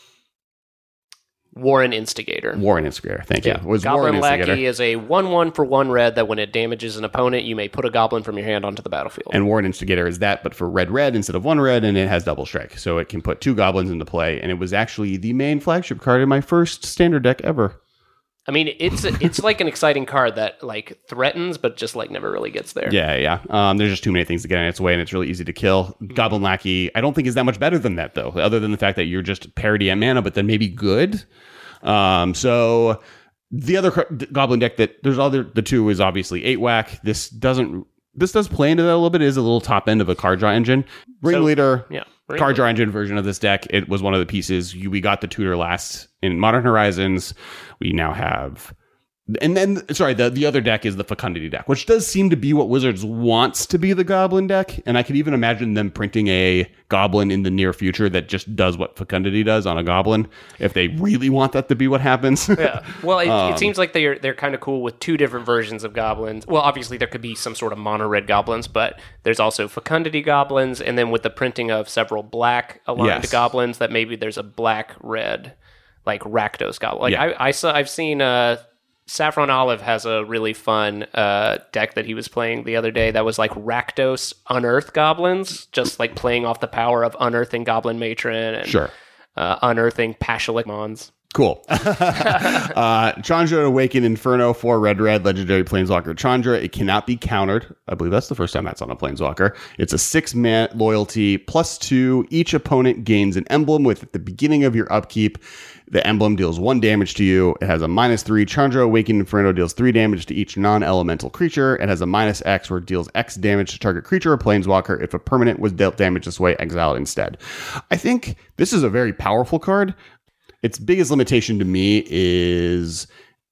Warren Instigator. Warren Instigator. Thank you. Yeah. It was Goblin Warren Instigator. Lackey is a one one for one red that when it damages an opponent, you may put a goblin from your hand onto the battlefield. And Warren Instigator is that, but for red red instead of one red, and it has double strike. So it can put two goblins into play. And it was actually the main flagship card in my first standard deck ever. I mean, it's it's like an exciting card that like threatens, but just like never really gets there. Yeah, yeah. Um, there's just too many things to get in its way, and it's really easy to kill. Goblin Lackey, I don't think is that much better than that, though, other than the fact that you're just parity at mana, but then maybe good. Um, so the other car- Goblin deck that there's other, the two is obviously eight whack. This doesn't this does play into that a little bit. It is a little top end of a card draw engine. Ringleader, yeah, card draw engine version of this deck. It was one of the pieces. You, we got the tutor last in Modern Horizons. We now have... And then, sorry, the, the other deck is the Fecundity deck, which does seem to be what Wizards wants to be the Goblin deck. And I could even imagine them printing a Goblin in the near future that just does what Fecundity does on a Goblin, if they really want that to be what happens. Yeah. Well, it, Um, it seems like they're they're kind of cool with two different versions of Goblins. Well, obviously there could be some sort of mono-red Goblins, but there's also Fecundity Goblins, and then with the printing of several black aligned Yes. Goblins, that maybe there's a black-red, like Rakdos Goblin. Like Yeah. I, I saw, I've seen... Uh, Saffron Olive has a really fun uh, deck that he was playing the other day that was like Rakdos Unearth Goblins, just like playing off the power of unearthing Goblin Matron and Sure. uh, unearthing Pashalik Mons. Cool. uh, Chandra Awakened Inferno, four red red, legendary Planeswalker Chandra. It cannot be countered. I believe that's the first time that's on a Planeswalker. It's a six man loyalty, plus two. Each opponent gains an emblem with at the beginning of your upkeep. The emblem deals one damage to you. It has a minus three. Chandra Awakened Inferno deals three damage to each non-elemental creature. It has a minus X where it deals X damage to target creature or planeswalker. If a permanent was dealt damage this way, exile it instead. I think this is a very powerful card. Its biggest limitation to me is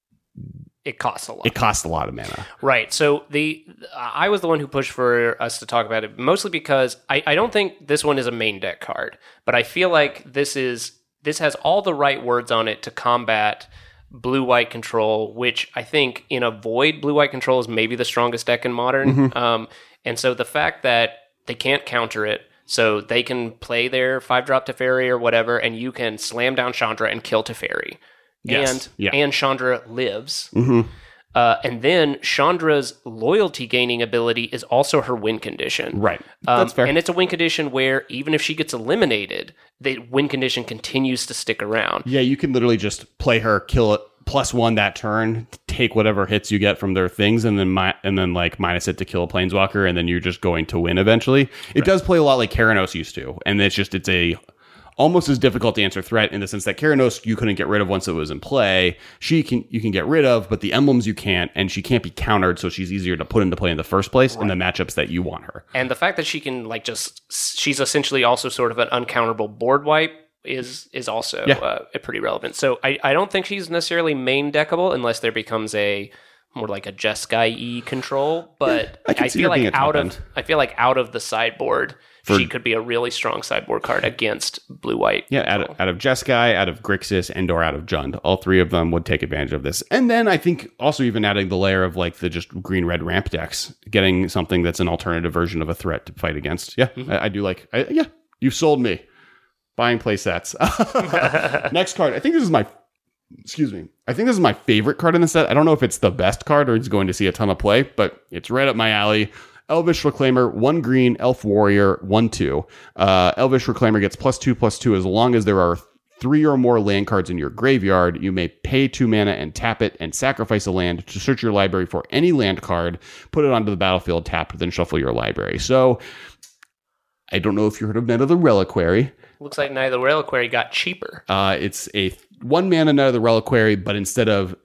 It costs a lot. it costs a lot of mana. Right. So the I was the one who pushed for us to talk about it, mostly because I, I don't think this one is a main deck card, but I feel like this is this has all the right words on it to combat blue-white control, which I think in a void, blue-white control is maybe the strongest deck in Modern. Mm-hmm. Um, and so the fact that they can't counter it, so they can play their five-drop Teferi or whatever, and you can slam down Chandra and kill Teferi. Yes. And, Yeah. and Chandra lives. Mm-hmm. Uh, and then Chandra's loyalty gaining ability is also her win condition. Right. Um, That's fair. And it's a win condition where even if she gets eliminated, the win condition continues to stick around. Yeah, you can literally just play her, kill it, plus one that turn, take whatever hits you get from their things, and then mi- and then like minus it to kill a planeswalker, and then you're just going to win eventually. It right. does play a lot like Keranos used to, and it's just it's a almost as difficult to answer threat in the sense that Keranos you couldn't get rid of once it was in play. She can you can get rid of, but the emblems you can't, and she can't be countered, so she's easier to put into play in the first place right. in the matchups that you want her. And the fact that she can like just she's essentially also sort of an uncounterable board wipe is is also yeah. uh, pretty relevant. So I, I don't think she's necessarily main deckable unless there becomes a more like a Jeskai-y control, but yeah, I, I feel like out of end. I feel like out of the sideboard For, she could be a really strong sideboard card against blue-white. Yeah, out of, out of Jeskai, out of Grixis, and or out of Jund. All three of them would take advantage of this. And then I think also even adding the layer of like the just green-red ramp decks, getting something that's an alternative version of a threat to fight against. Yeah, mm-hmm. I, I do like, I, yeah, you've sold me. Buying play sets. Next card. I think this is my, excuse me. I think this is my favorite card in the set. I don't know if it's the best card or it's going to see a ton of play, but it's right up my alley. Elvish Reclaimer, one green, Elf Warrior, one, two. Uh, Elvish Reclaimer gets plus two, plus two. As long as there are three or more land cards in your graveyard, you may pay two mana and tap it and sacrifice a land to search your library for any land card, put it onto the battlefield, tapped, then shuffle your library. So, I don't know if you heard of Knight of the Reliquary. Looks like Knight of the Reliquary got cheaper. Uh, it's a th- one mana Knight of the Reliquary, but instead of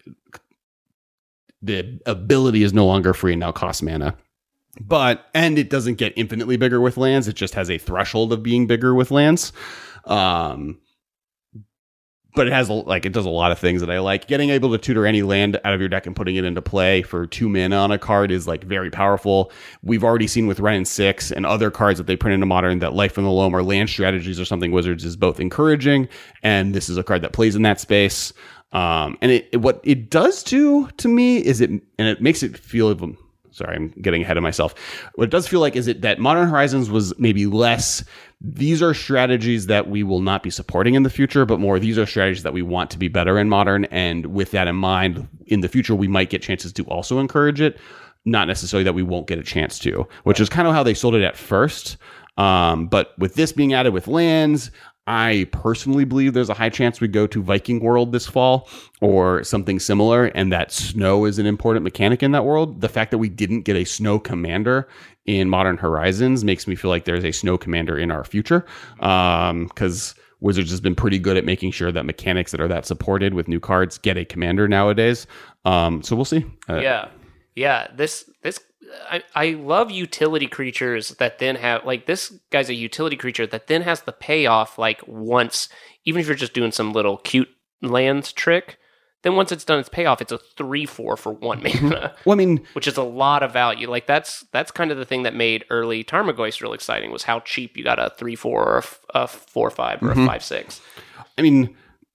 the ability is no longer free and now costs mana. But, and it doesn't get infinitely bigger with lands. It just has a threshold of being bigger with lands. Um, but it has, a, like, it does a lot of things that I like. Getting able to tutor any land out of your deck and putting it into play for two mana on a card is, like, very powerful. We've already seen with Wrenn and Six and other cards that they print into Modern that Life from the Loam or land strategies or something Wizards is both encouraging. And this is a card that plays in that space. Um, and it, it what it does do to me is it, and it makes it feel even, sorry, I'm getting ahead of myself. What it does feel like is it that Modern Horizons was maybe less, these are strategies that we will not be supporting in the future, but more these are strategies that we want to be better in Modern. And with that in mind, in the future, we might get chances to also encourage it. Not necessarily that we won't get a chance to, which is kind of how they sold it at first. Um, but with this being added with lands, I personally believe there's a high chance we go to Viking World this fall or something similar, and that snow is an important mechanic in that world. The fact that we didn't get a snow commander in Modern Horizons makes me feel like there's a snow commander in our future, um, because Wizards has been pretty good at making sure that mechanics that are that supported with new cards get a commander nowadays. Um, so we'll see. Uh, yeah. Yeah, this this I, I love utility creatures that then have like this guy's a utility creature that then has the payoff like once, even if you're just doing some little cute lands trick. Then once it's done its payoff, it's a three four for one mana. Well, I mean, which is a lot of value. Like that's that's kind of the thing that made early Tarmogoyf real exciting was how cheap you got a three four or a, a four five or mm-hmm. a five six. I mean,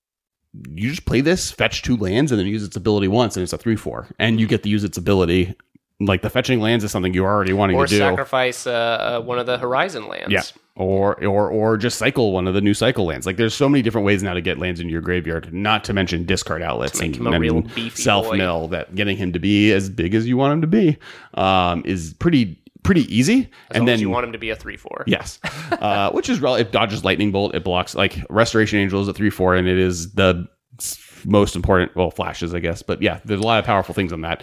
you just play this, fetch two lands, and then use its ability once, and it's a three four, and you get to use its ability. Like the fetching lands is something you're already wanting or to do. Or sacrifice uh, uh, one of the Horizon lands. Yeah. Or or or just cycle one of the new cycle lands. Like there's so many different ways now to get lands into your graveyard. Not to mention discard outlets to make and, him a real and beefy self mill. That getting him to be as big as you want him to be um, is pretty pretty easy. As and long then as you want him to be a three four. Yes, uh, which is rel- it dodges lightning bolt. It blocks like Restoration Angel is a three four, and it is the most important, well, flashes, I guess, but yeah, there's a lot of powerful things on that.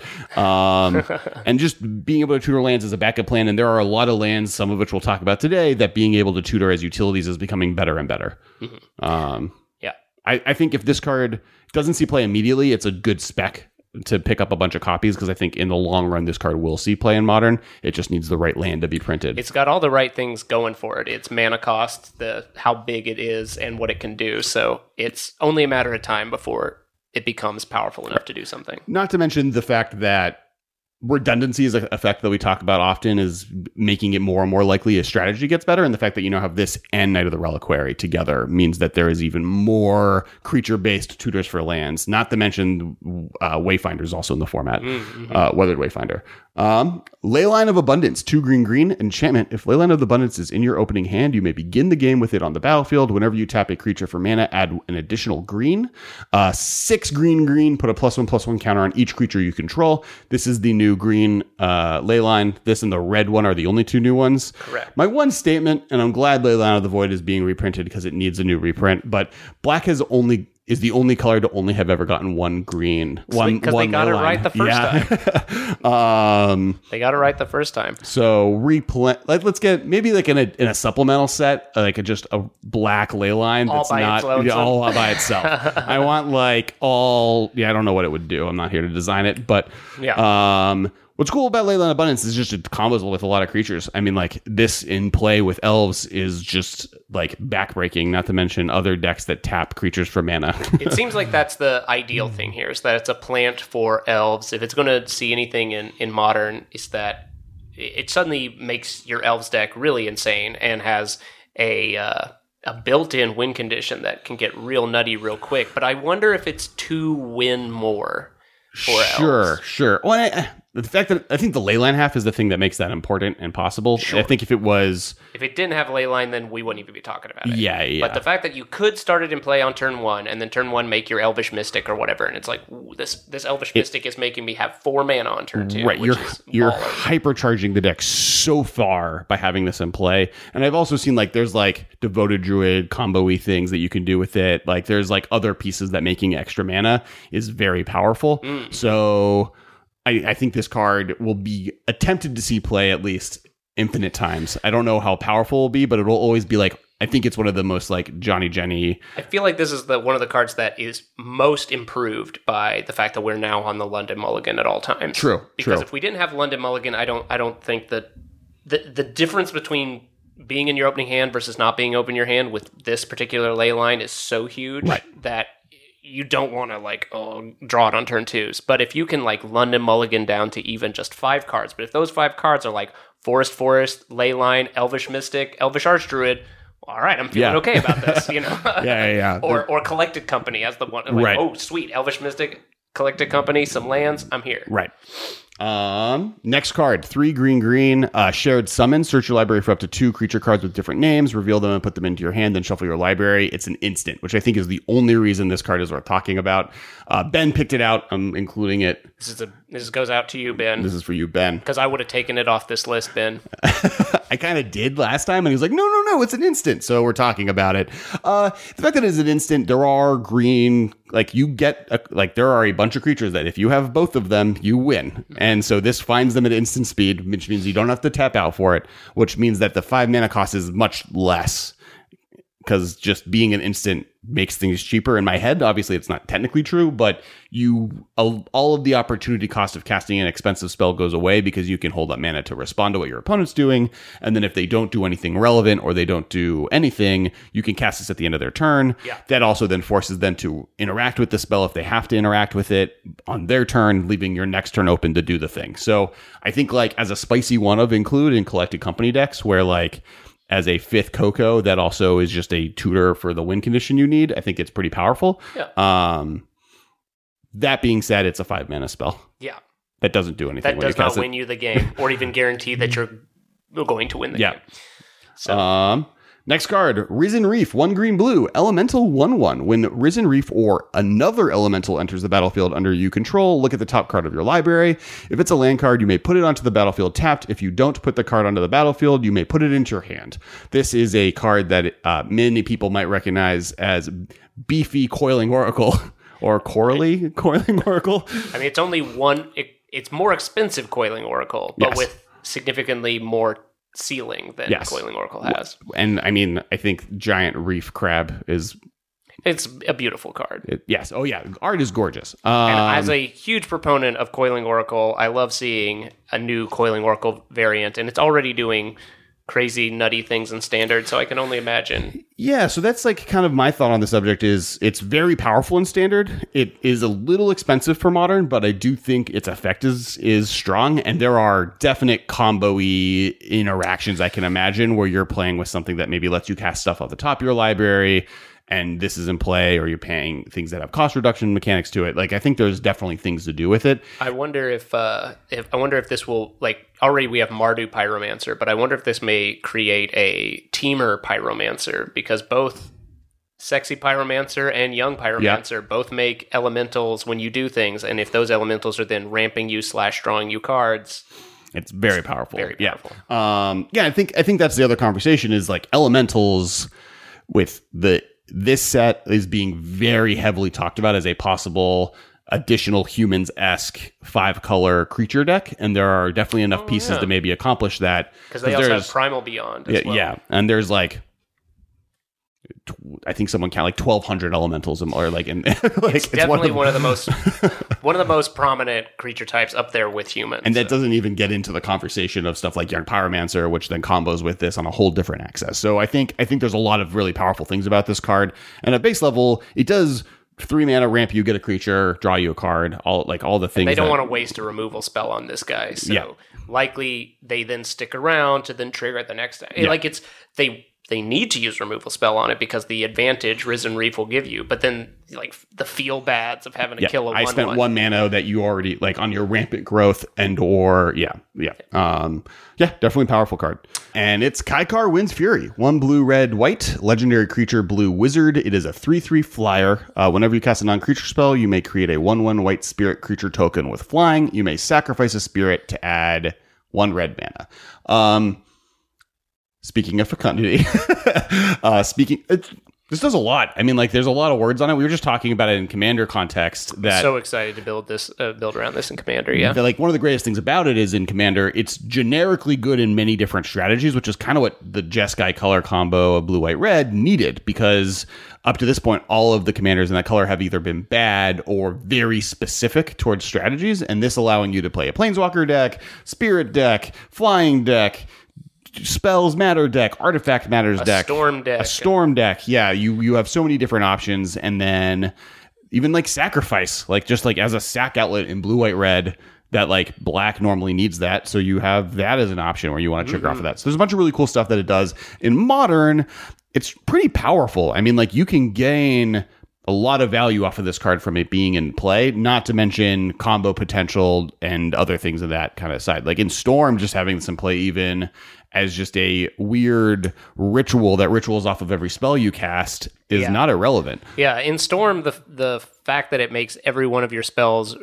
Um, and just being able to tutor lands as a backup plan, and there are a lot of lands, some of which we'll talk about today, that being able to tutor as utilities is becoming better and better. Mm-hmm. Um, yeah, I, I think if this card doesn't see play immediately, it's a good spec to pick up a bunch of copies, because I think in the long run, this card will see play in Modern. It just needs the right land to be printed. It's got all the right things going for it. It's mana cost, the how big it is, and what it can do. So it's only a matter of time before it becomes powerful enough to do something. Not to mention the fact that redundancy is an effect that we talk about often, is making it more and more likely a strategy gets better, and the fact that you now have this and Knight of the Reliquary together means that there is even more creature-based tutors for lands, not to mention uh, Wayfinder's also in the format, mm-hmm. uh, Weathered Wayfinder. Um, Leyline of Abundance, two green green, enchantment. If Leyline of Abundance is in your opening hand, you may begin the game with it on the battlefield. Whenever you tap a creature for mana, add an additional green. Uh, six green green, put a plus one plus one counter on each creature you control. This is the new green uh, Leyline. This and the red one are the only two new ones. Correct. My one statement, and I'm glad Leyline of the Void is being reprinted because it needs a new reprint, but black has only is the only color to only have ever gotten one green. One because one they got Leyline. it right the first yeah. time. um, they got it right the first time. So replant. Like, let's get maybe like in a in a supplemental set, like a, just a black Leyline all that's by not its lonesome. yeah, all by itself. I want like all. Yeah, I don't know what it would do. I'm not here to design it, but yeah. Um, what's cool about Leyline Abundance is just it combos with a lot of creatures. I mean, like this in play with elves is just like backbreaking, not to mention other decks that tap creatures for mana. It seems like that's the ideal thing here, is that it's a plant for elves. If it's going to see anything in, in Modern, is that it suddenly makes your elves deck really insane and has a uh, a built-in win condition that can get real nutty real quick. But I wonder if it's two win more for sure, elves. Sure, Well, I, the fact that I think the Leyline half is the thing that makes that important and possible. Sure. I think if it was... If it didn't have Leyline, then we wouldn't even be talking about it. Yeah, yeah. But the fact that you could start it in play on turn one, and then turn one make your Elvish Mystic or whatever, and it's like, ooh, this this Elvish it, Mystic is making me have four mana on turn two. Right, which you're is you're baller. hypercharging the deck so far by having this in play. And I've also seen like there's like Devoted Druid combo-y things that you can do with it. Like there's like other pieces that making extra mana is very powerful. Mm. So I, I think this card will be attempted to see play at least infinite times. I don't know how powerful it will be, but it'll always be like, I think it's one of the most like Johnny Jenny. I feel like this is the one of the cards that is most improved by the fact that we're now on the London Mulligan at all times. True. Because true. if we didn't have London Mulligan, I don't I don't think that the the difference between being in your opening hand versus not being open your hand with this particular ley line is so huge right. that you don't want to like oh draw it on turn twos. But if you can like London Mulligan down to even just five cards, but if those five cards are like Forest Forest, Leyline, Elvish Mystic, Elvish Archdruid, all right, I'm feeling yeah. okay about this, you know. yeah, yeah, yeah. or or Collected Company as the one. Like, right. Oh, sweet, Elvish Mystic, Collected Company, some lands. I'm here. Right. Um, next card, three green green, uh, Shared Summon. Search your library for up to two creature cards with different names, reveal them and put them into your hand, then shuffle your library. It's an instant, which I think is the only reason this card is worth talking about. Uh, Ben picked it out. I'm including it. This is a this goes out to you, Ben. This is for you, Ben. Because I would have taken it off this list, Ben. I kind of did last time, and he was like, no, no, no, it's an instant. So we're talking about it. Uh, the fact that it's an instant, there are green, like you get, a, like there are a bunch of creatures that if you have both of them, you win. And so this finds them at instant speed, which means you don't have to tap out for it, which means that the five mana cost is much less. because just being an instant makes things cheaper in my head. Obviously, it's not technically true, but you all of the opportunity cost of casting an expensive spell goes away because you can hold up mana to respond to what your opponent's doing. And then if they don't do anything relevant or they don't do anything, you can cast this at the end of their turn. Yeah. That also then forces them to interact with the spell if they have to interact with it on their turn, leaving your next turn open to do the thing. So I think like as a spicy one of include in Collected Company decks where like as a fifth Coco that also is just a tutor for the win condition you need, I think it's pretty powerful. Yeah. Um, that being said, it's a five mana spell. Yeah. That doesn't do anything. That when does you not cast win it. you the game or even guarantee that you're going to win the Yeah. game. So Um, next card, Risen Reef, one green blue, elemental one one. When Risen Reef or another elemental enters the battlefield under you control, look at the top card of your library. If it's a land card, you may put it onto the battlefield tapped. If you don't put the card onto the battlefield, you may put it into your hand. This is a card that uh, many people might recognize as Beefy Coiling Oracle or Corley Coiling Oracle. I mean, it's only one. It, it's more expensive Coiling Oracle, but Yes. with significantly more ceiling than Yes. Coiling Oracle has. And I mean, I think Giant Reef Crab is, It's a beautiful card. it, yes. Oh, yeah. Art is gorgeous. Um, And as a huge proponent of Coiling Oracle, I love seeing a new Coiling Oracle variant, and it's already doing crazy, nutty things in Standard, so I can only imagine. Yeah, so that's like kind of my thought on the subject is it's very powerful in Standard. It is a little expensive for Modern, but I do think its effect is is strong, and there are definite combo-y interactions I can imagine where you're playing with something that maybe lets you cast stuff off the top of your library, and this is in play, or you're paying things that have cost reduction mechanics to it. Like, I think there's definitely things to do with it. I wonder if, uh, if I wonder if this will, like, already we have Mardu Pyromancer, but I wonder if this may create a teamer Pyromancer, because both Sexy Pyromancer and Young Pyromancer both make elementals when you do things, and if those elementals are then ramping you slash drawing you cards, It's very powerful. very powerful. Yeah. Um, yeah, I think I think that's the other conversation is like elementals with the this set is being very heavily talked about as a possible additional humans-esque five-color creature deck, and there are definitely enough Oh, pieces yeah. to maybe accomplish that. because they also there's- have Primal Beyond as yeah, well. yeah, and there's like tw- I think someone count like twelve hundred elementals, or like in like It's definitely one of, the, the most one of the most prominent creature types up there with humans. and that So- doesn't even get into the conversation of stuff like Young Pyromancer, which then combos with this on a whole different access. So I think I think there's a lot of really powerful things about this card. And at base level, it does three mana ramp you, get a creature, draw you a card, all like all the things. they don't that- want to waste a removal spell on this guy. So Yeah. likely they then stick around to then trigger it the next day. Yeah. Like it's they they need to use removal spell on it because the advantage Risen Reef will give you. But then like the feel bads of having to Yeah, kill a I one spent one. one mana that you already like on your rampant growth and or yeah, yeah. Um yeah, definitely powerful card. And it's Kaikar Wind's Fury. One blue, red, white, legendary creature, blue wizard. It is a three three flyer. Uh, whenever you cast a non-creature spell, you may create a one one white spirit creature token with flying. You may sacrifice a spirit to add one red mana. Um Speaking of fecundity, uh, speaking, it's, this does a lot. I mean, like, there's a lot of words on it. We were just talking about it in Commander context. That So excited to build this, uh, build around this in Commander. Yeah, that, like, one of the greatest things about it is in Commander, it's generically good in many different strategies, which is kind of what the Jeskai color combo of blue, white, red needed, because up to this point, all of the commanders in that color have either been bad or very specific towards strategies, and this allowing you to play a Planeswalker deck, Spirit deck, Flying deck, spells matter deck, artifact matters a deck, storm deck, a storm deck. Yeah, you you have so many different options, and then even like sacrifice, like just like as a sack outlet in blue, white, red. That like black normally needs that, so you have that as an option where you want to trigger Mm-hmm. off of that. So there's a bunch of really cool stuff that it does. In Modern, it's pretty powerful. I mean, like you can gain a lot of value off of this card from it being in play, not to mention combo potential and other things of that kind of side. Like in Storm, just having this in play even as just a weird ritual that rituals off of every spell you cast is Yeah. not irrelevant. Yeah, in Storm, the the fact that it makes every one of your spells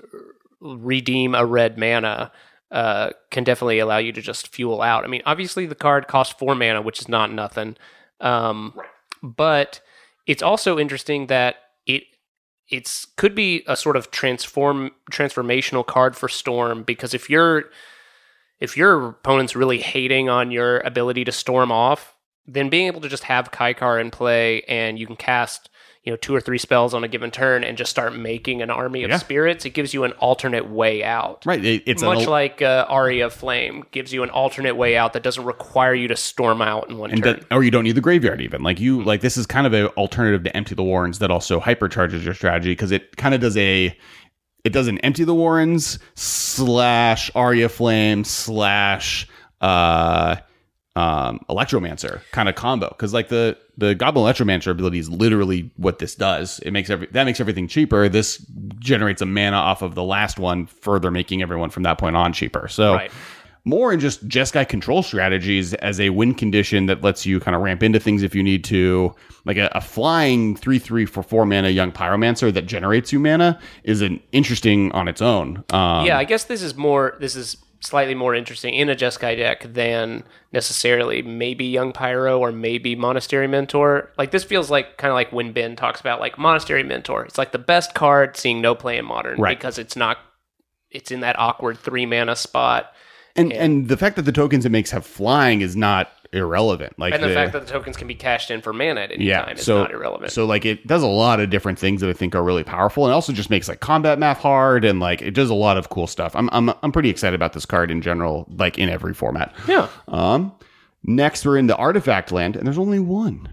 redeem a red mana uh, can definitely allow you to just fuel out. I mean, obviously the card costs four mana, which is not nothing. Um, right. But it's also interesting that it it's could be a sort of transform transformational card for Storm, because if you're if your opponent's really hating on your ability to storm off, then being able to just have Kaikar in play and you can cast, you know, two or three spells on a given turn and just start making an army of Yeah. spirits, it gives you an alternate way out. Right. It, it's Much an, like uh, Aria of Flame gives you an alternate way out that doesn't require you to storm out in one and turn. that, or you don't need the graveyard even. Like you, like this is kind of an alternative to Empty the Warrens that also hypercharges your strategy because it kind of does a, it does an Empty the Warrens slash Aria Flame slash uh, um, Electromancer kind of combo. Because like the the Goblin Electromancer ability is literally what this does. It makes every that makes everything cheaper. This generates a mana off of the last one, further making everyone from that point on cheaper. So. Right. More in just Jeskai control strategies as a win condition that lets you kind of ramp into things if you need to. Like a, a flying three three for four mana Young Pyromancer that generates you mana is an interesting on its own. Um, Yeah, I guess this is more. This is slightly more interesting in a Jeskai deck than necessarily maybe Young Pyro or maybe Monastery Mentor. Like this feels like kind of like when Ben talks about like Monastery Mentor. It's like the best card seeing no play in Modern Right. because it's not. It's in that awkward three mana spot. And and the fact that the tokens it makes have flying is not irrelevant. Like And the, fact that the tokens can be cashed in for mana at any yeah, time is so, not irrelevant. So like it does a lot of different things that I think are really powerful, and also just makes like combat math hard, and like it does a lot of cool stuff. I'm I'm I'm pretty excited about this card in general, like in every format. Yeah. Um. Next, we're in the artifact land, and there's only one.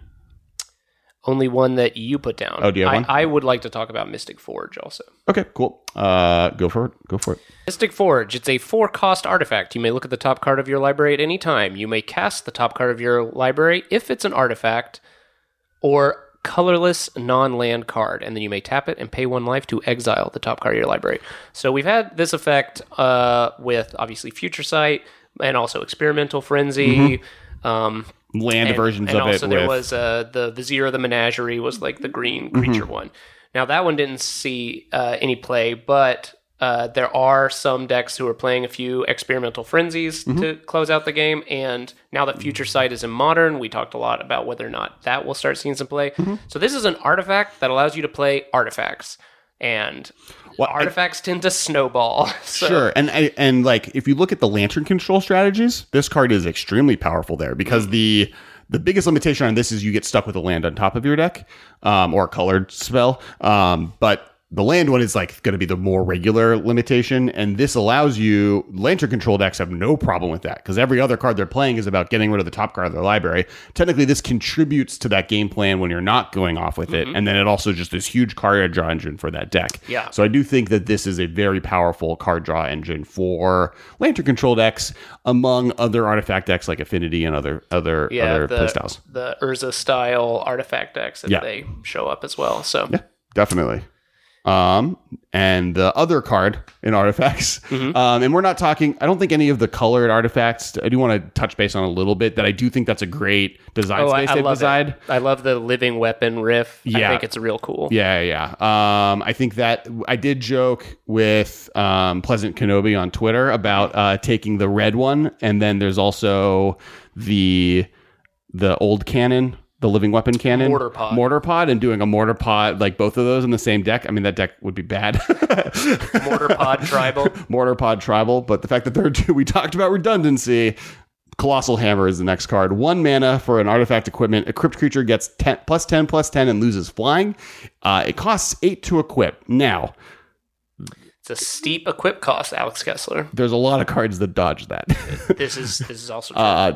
Only one that you put down. Oh, do you have I, one? I would like to talk about Mystic Forge also. Okay, cool. Uh, go for it. Go for it. Mystic Forge, it's a four-cost artifact. You may look at the top card of your library at any time. You may cast the top card of your library if it's an artifact or colorless non-land card, and then you may tap it and pay one life to exile the top card of your library. So we've had this effect uh, with, obviously, Future Sight and also Experimental Frenzy. Mm-hmm. Um, Land and, versions and of also it. there with, was uh, the Vizier of the Menagerie was like the green Mm-hmm. creature one. Now that one didn't see uh, any play, but uh, there are some decks who are playing a few experimental frenzies Mm-hmm. to close out the game. And now that Future Sight is in Modern, we talked a lot about whether or not that will start seeing some play. Mm-hmm. So this is an artifact that allows you to play artifacts, and Well, I- artifacts tend to snowball. So, Sure, and I- and like if you look at the lantern control strategies, this card is extremely powerful there because the the biggest limitation on this is you get stuck with a land on top of your deck, um, or a colored spell. Um, but the land one is like going to be the more regular limitation, and this allows you. Lantern control decks have no problem with that because every other card they're playing is about getting rid of the top card of their library. Technically, this contributes to that game plan when you're not going off with it, and then it also just this huge card draw engine for that deck. Yeah. So I do think that this is a very powerful card draw engine for lantern control decks, among other artifact decks like Affinity and other other yeah, other the, playstyles. the Urza style artifact decks if Yeah. they show up as well. So Yeah, definitely. Um, and the other card in artifacts, Mm-hmm. um, and we're not talking. I don't think any of the colored artifacts. I do want to touch base on a little bit that I do think that's a great design Oh, I, space I they've love designed. it. I love the living weapon riff. Yeah. I think it's real cool. Yeah, yeah. Um, I think that I did joke with um, Pleasant Kenobi on Twitter about uh, taking the red one, and then there's also the the old cannon, the living weapon cannon, Mortar pod. mortar pod, and doing a mortar pod like both of those in the same deck. I mean, that deck would be bad. Mortar pod tribal. Mortar pod tribal, but the fact that there are two, we talked about redundancy. Colossal Hammer is the next card. One mana for an artifact equipment. Equipped creature gets ten, plus ten, plus ten, and loses flying. Uh, it costs eight to equip. Now, It's a steep equip cost, Alex Kessler. there's a lot of cards that dodge that. This is this is also true. uh,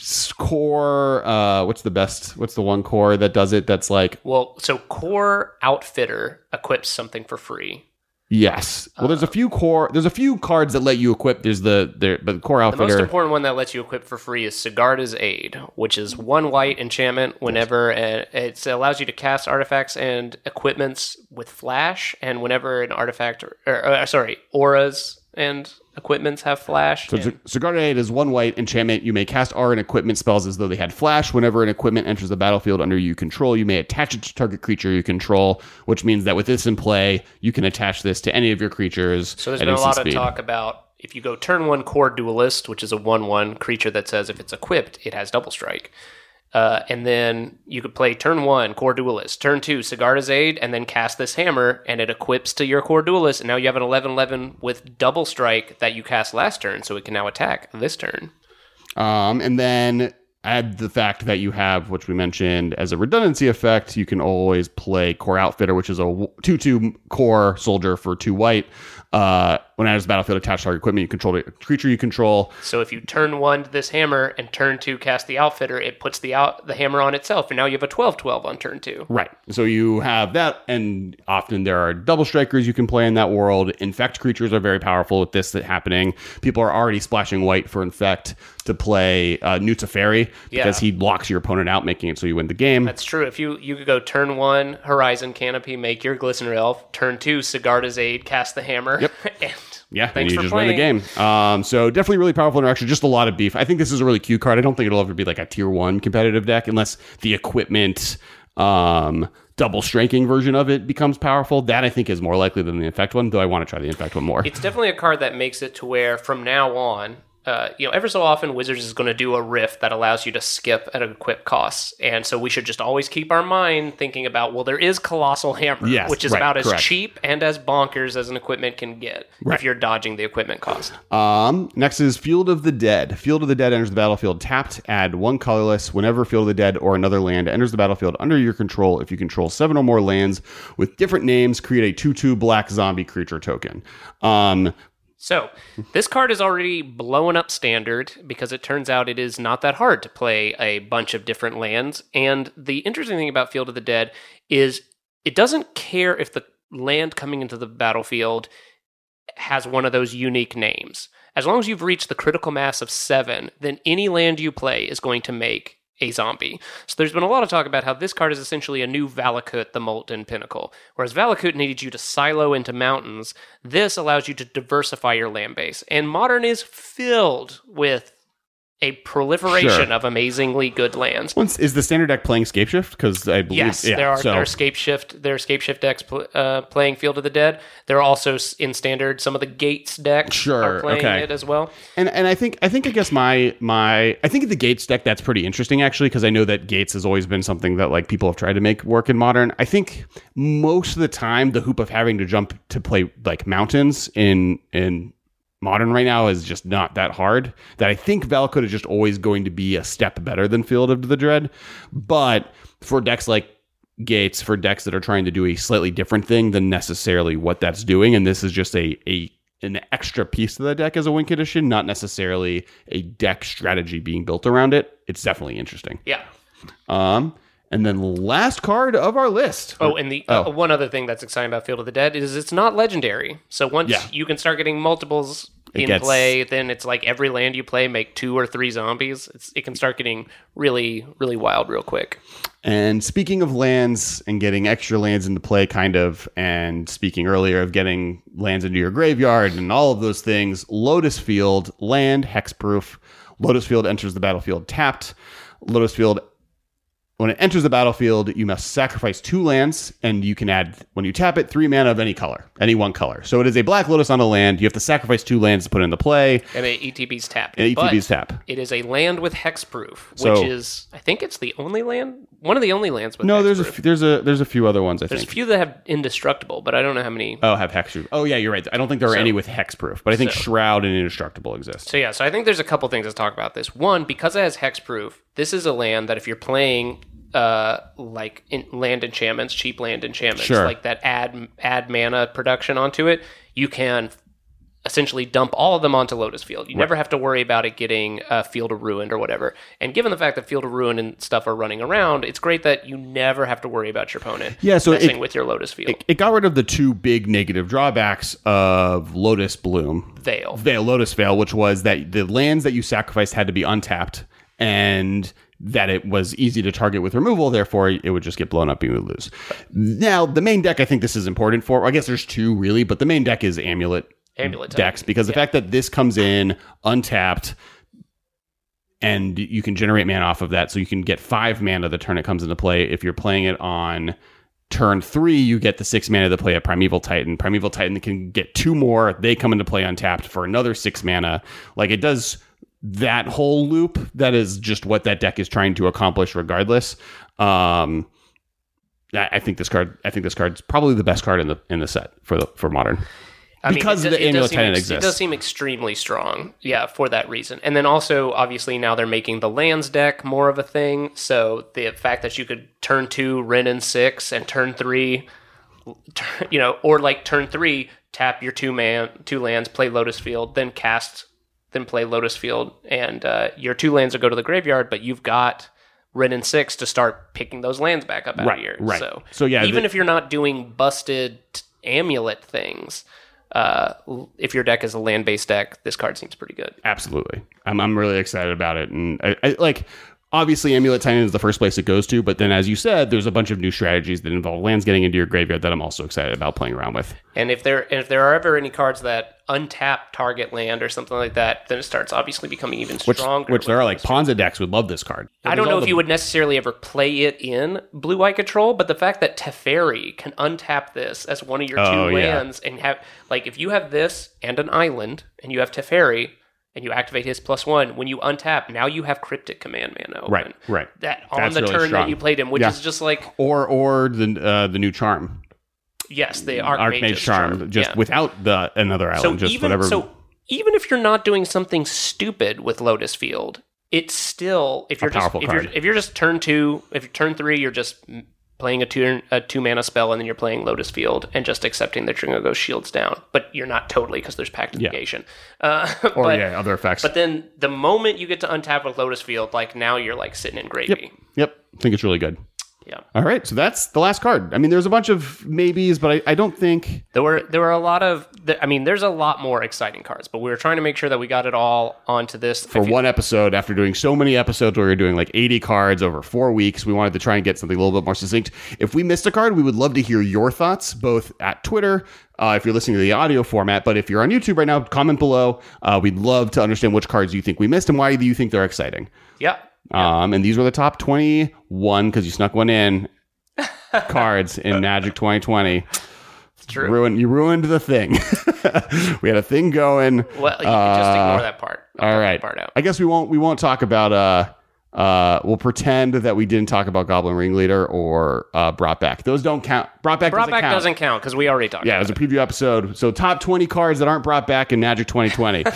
core, uh, what's the best? What's the one core that does it? That's like, well, so Core Outfitter equips something for free. yes. Well, there's a few core, there's a few cards that let you equip. There's the, there, but the core The most outfitter. important one that lets you equip for free is Sigarda's Aid, which is one white enchantment whenever uh, it allows you to cast artifacts and equipments with flash, and whenever an artifact, or, or, or sorry, auras and equipments have flash. So and- Sigarda Aid is one white enchantment. You may cast R and equipment spells as though they had flash. Whenever an equipment enters the battlefield under you control, you may attach it to target creature you control, which means that with this in play, you can attach this to any of your creatures. So there's at been a instant lot of speed. talk about if you go turn one Core Duelist, which is a one one creature that says if it's equipped, it has double strike. Uh, and then you could play turn one Core Duelist, turn two Sigarda's Aid, and then cast this hammer, and it equips to your Core Duelist. And now you have an eleven eleven with double strike that you cast last turn, so it can now attack this turn. Um, and then add the fact that you have, which we mentioned as a redundancy effect, you can always play Core Outfitter, which is a two two core soldier for two white. Uh, when it enters the battlefield, attached to our equipment, you control the creature you control. So if you turn one to this hammer and turn two cast the Outfitter, it puts the out the hammer on itself, and now you have a twelve twelve on turn two. Right. So you have that, and often there are double strikers you can play in that world. Infect creatures are very powerful with this that happening. People are already splashing white for Infect to play uh, Nutaferi because Yeah. he blocks your opponent out, making it so you win the game. That's true. If you you could go turn one, Horizon Canopy, make your Glistener Elf. Turn two, Sigarda's Aid, cast the hammer. Yep. and Yeah, thanks and you for just playing. win the game. Um, so definitely really powerful interaction. Just a lot of beef. I think this is a really cute card. I don't think it'll ever be like a tier one competitive deck unless the equipment um, double striking version of it becomes powerful. That I think is more likely than the Infect one, though I want to try the Infect one more. It's definitely a card that makes it to where from now on, uh, you know, ever so often Wizards is going to do a riff that allows you to skip at equip costs. And so we should just always keep our mind thinking about, well, there is Colossal Hammer, Yes, which is right, about as correct. cheap and as bonkers as an equipment can get Right. if you're dodging the equipment cost. Um, next is Field of the Dead. Field of the Dead enters the battlefield tapped. Add one colorless whenever Field of the Dead or another land enters the battlefield under your control. If you control seven or more lands with different names, create a two two black zombie creature token. Um, So, this card is already blowing up standard because it turns out it is not that hard to play a bunch of different lands. And the interesting thing about Field of the Dead is it doesn't care if the land coming into the battlefield has one of those unique names. As long as you've reached the critical mass of seven, then any land you play is going to make a zombie. So there's been a lot of talk about how this card is essentially a new Valakut, the Molten Pinnacle. Whereas Valakut needed you to silo into mountains, this allows you to diversify your land base. And Modern is filled with a proliferation Sure. of amazingly good lands. once is the standard deck playing Scapeshift? Because I believe Yes, yeah, there are so, there are scape shift there are scape shift decks pl- uh, playing Field of the Dead. There are also s- in standard some of the Gates decks Sure, are playing okay. it as well. And and I think I think I guess my my I think the Gates deck that's pretty interesting actually because I know that Gates has always been something that like people have tried to make work in Modern. I think most of the time the hoop of having to jump to play like mountains in in Modern right now is just not that hard. That I think Valakut is just always going to be a step better than Field of the Dread. But for decks like Gates, for decks that are trying to do a slightly different thing than necessarily what that's doing, and this is just a a an extra piece of the deck as a win condition, not necessarily a deck strategy being built around it. It's definitely interesting. Yeah. Um, and then the last card of our list. Oh, and the Oh. Uh, one other thing that's exciting about Field of the Dead is it's not legendary. So once Yeah. you can start getting multiples It in gets- play, then it's like every land you play make two or three zombies. It's, it can start getting really, really wild real quick. And speaking of lands and getting extra lands into play, kind of, and speaking earlier of getting lands into your graveyard and all of those things, Lotus Field, land, hexproof. Lotus Field enters the battlefield tapped. Lotus Field, when it enters the battlefield, you must sacrifice two lands, and you can add, when you tap it, three mana of any color, any one color. So it is a Black Lotus on a land. You have to sacrifice two lands to put into play. And the E T B's tapped. And E T B's But tap. It is a land with hexproof, which So- is, I think it's the only land, one of the only lands with No, hexproof. there's a f- there's a there's a few other ones. I There's a think. few that have indestructible, but I don't know how many. Oh, have hexproof. Oh, yeah, you're right. I don't think there are So- any with hexproof, but I think so- Shroud and Indestructible exist. So yeah, so I think there's a couple things to talk about this. One, because it has hexproof, this is a land that if you're playing uh like in land enchantments, cheap land enchantments, Sure. like that add add mana production onto it, you can essentially dump all of them onto Lotus Field. You never have to worry about it getting uh, Field of Ruin or whatever. And given the fact that Field of Ruin and stuff are running around, it's great that you never have to worry about your opponent Yeah, so messing it- with your Lotus Field. It got rid of the two big negative drawbacks of Lotus Bloom. Veil. Veil, Lotus Veil, which was that the lands that you sacrificed had to be untapped and that it was easy to target with removal, therefore it would just get blown up and you would lose. Now, the main deck I think this is important for, I guess there's two really, but the main deck is Amulet, Amulet type. decks, because the fact that this comes in untapped and you can generate mana off of that, so you can get five mana the turn it comes into play. If you're playing it on turn three, you get the six mana to play a Primeval Titan. Primeval Titan can get two more. They come into play untapped for another six mana. Like, it does that whole loop. That is just what that deck is trying to accomplish regardless. Um, I I think this card, I think this card's probably the best card in the in the set for the for Modern. I because mean, the it, Amulet does seem, Titan ex- exists. It does seem extremely strong, yeah, for that reason. And then also, obviously, now they're making the lands deck more of a thing. So the fact that you could turn two, Ren and six, and turn three, you know, or like turn three, tap your two man, two lands, play Lotus Field, then cast, then play Lotus Field, and uh, your two lands will go to the graveyard, but you've got Ren and six to start picking those lands back up out Right, of here. right. So, So, yeah, even the- if you're not doing busted amulet things. Uh, if your deck is a land-based deck, this card seems pretty good. Absolutely. I'm I'm really excited about it. And I, I like obviously Amulet Titan is the first place it goes to, but then as you said, there's a bunch of new strategies that involve lands getting into your graveyard that I'm also excited about playing around with. And if there and if there are ever any cards that untap target land or something like that, then it starts obviously becoming even Which stronger. which there with are like this. Ponza decks would love this card. I don't There's know all if the- you would necessarily ever play it in Blue-Eye Control, but the fact that Teferi can untap this as one of your Oh, two yeah. lands and have, like, if you have this and an island, and you have Teferi, and you activate his plus one, when you untap, now you have Cryptic Command mana open. Right, right. That on That's the really turn strong. that you played him, which Yeah. is just like, or or the uh, the new charm. yes, the Archmage's Archmage charm, charm. just yeah. without the another island, so just even whatever. so even if you're not doing something stupid with Lotus Field, it's still if you're just powerful if you're card. if you're just turn two, if you're turn three, you're just playing a two a two mana spell, and then you're playing Lotus Field and just accepting that you're going to go shields down, but you're not totally because there's Pact of Yeah. Negation. Uh, or but, yeah, other effects. But then the moment you get to untap with Lotus Field, like now you're like sitting in gravy. yep, yep. I think it's really good. Yeah. All right, so that's the last card. I mean, there's a bunch of maybes, but I, I don't think There were there were a lot of th- I mean, there's a lot more exciting cards, but we were trying to make sure that we got it all onto this for If you- one episode, after doing so many episodes where we were doing like eighty cards over four weeks, we wanted to try and get something a little bit more succinct. If we missed a card, we would love to hear your thoughts, both at Twitter, uh, if you're listening to the audio format, but if you're on YouTube right now, comment below. Uh, we'd love to understand which cards you think we missed and why do you think they're exciting. Yeah. Um, and these were the top twenty-one, because you snuck one in, cards in Magic twenty twenty. It's true. Ruined, you ruined the thing. We had a thing going. Well, you can just ignore that part. I'll All cut right. that part out. I guess we won't we won't talk about uh uh we'll pretend that we didn't talk about Goblin Ringleader or uh brought back. Those don't count. Brought back Brought doesn't back count. doesn't count because we already talked Yeah, it about was a preview episode. So top twenty cards that aren't brought back in Magic twenty twenty.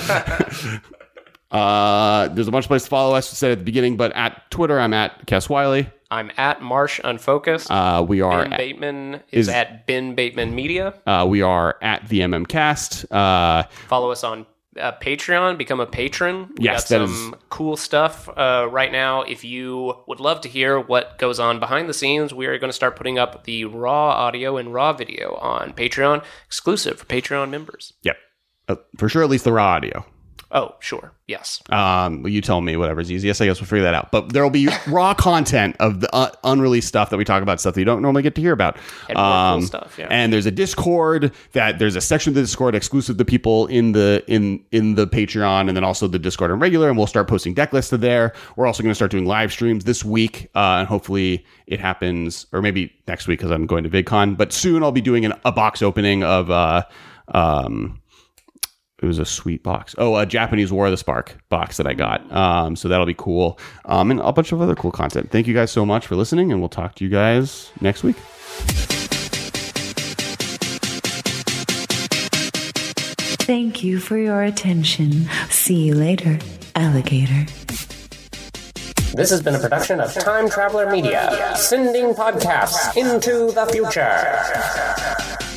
uh there's a bunch of places to follow us, said at the beginning, but at Twitter I'm at Kes Wiley. I'm at Marsh Unfocused. Uh we are Ben at, Bateman is, is- at Ben Bateman Media. uh we are at the M M Cast. Uh Follow us on uh, Patreon. Become a patron. We Yes, got that some cool stuff uh, right now. If you would love to hear what goes on behind the scenes, we are going to start putting up the raw audio and raw video on Patreon, exclusive for Patreon members. yep. Uh, for sure at least the raw audio. Oh, sure. Yes. Um, you tell me whatever's easiest. I guess we'll figure that out. But there'll be raw content of the uh, unreleased stuff that we talk about, stuff that you don't normally get to hear about. And more cool stuff, yeah. And there's a Discord that there's a section of the Discord exclusive to people in the in in the Patreon, and then also the Discord and regular. And we'll start posting deck lists to there. We're also going to start doing live streams this week, uh, and hopefully it happens, or maybe next week because I'm going to VidCon. But soon I'll be doing an, a box opening of. Uh, um, It was a sweet box. Oh, a Japanese War of the Spark box that I got. Um, so that'll be cool. Um, and a bunch of other cool content. Thank you guys so much for listening, and we'll talk to you guys next week. Thank you for your attention. See you later, alligator. This has been a production of Time Traveler Media, sending podcasts into the future.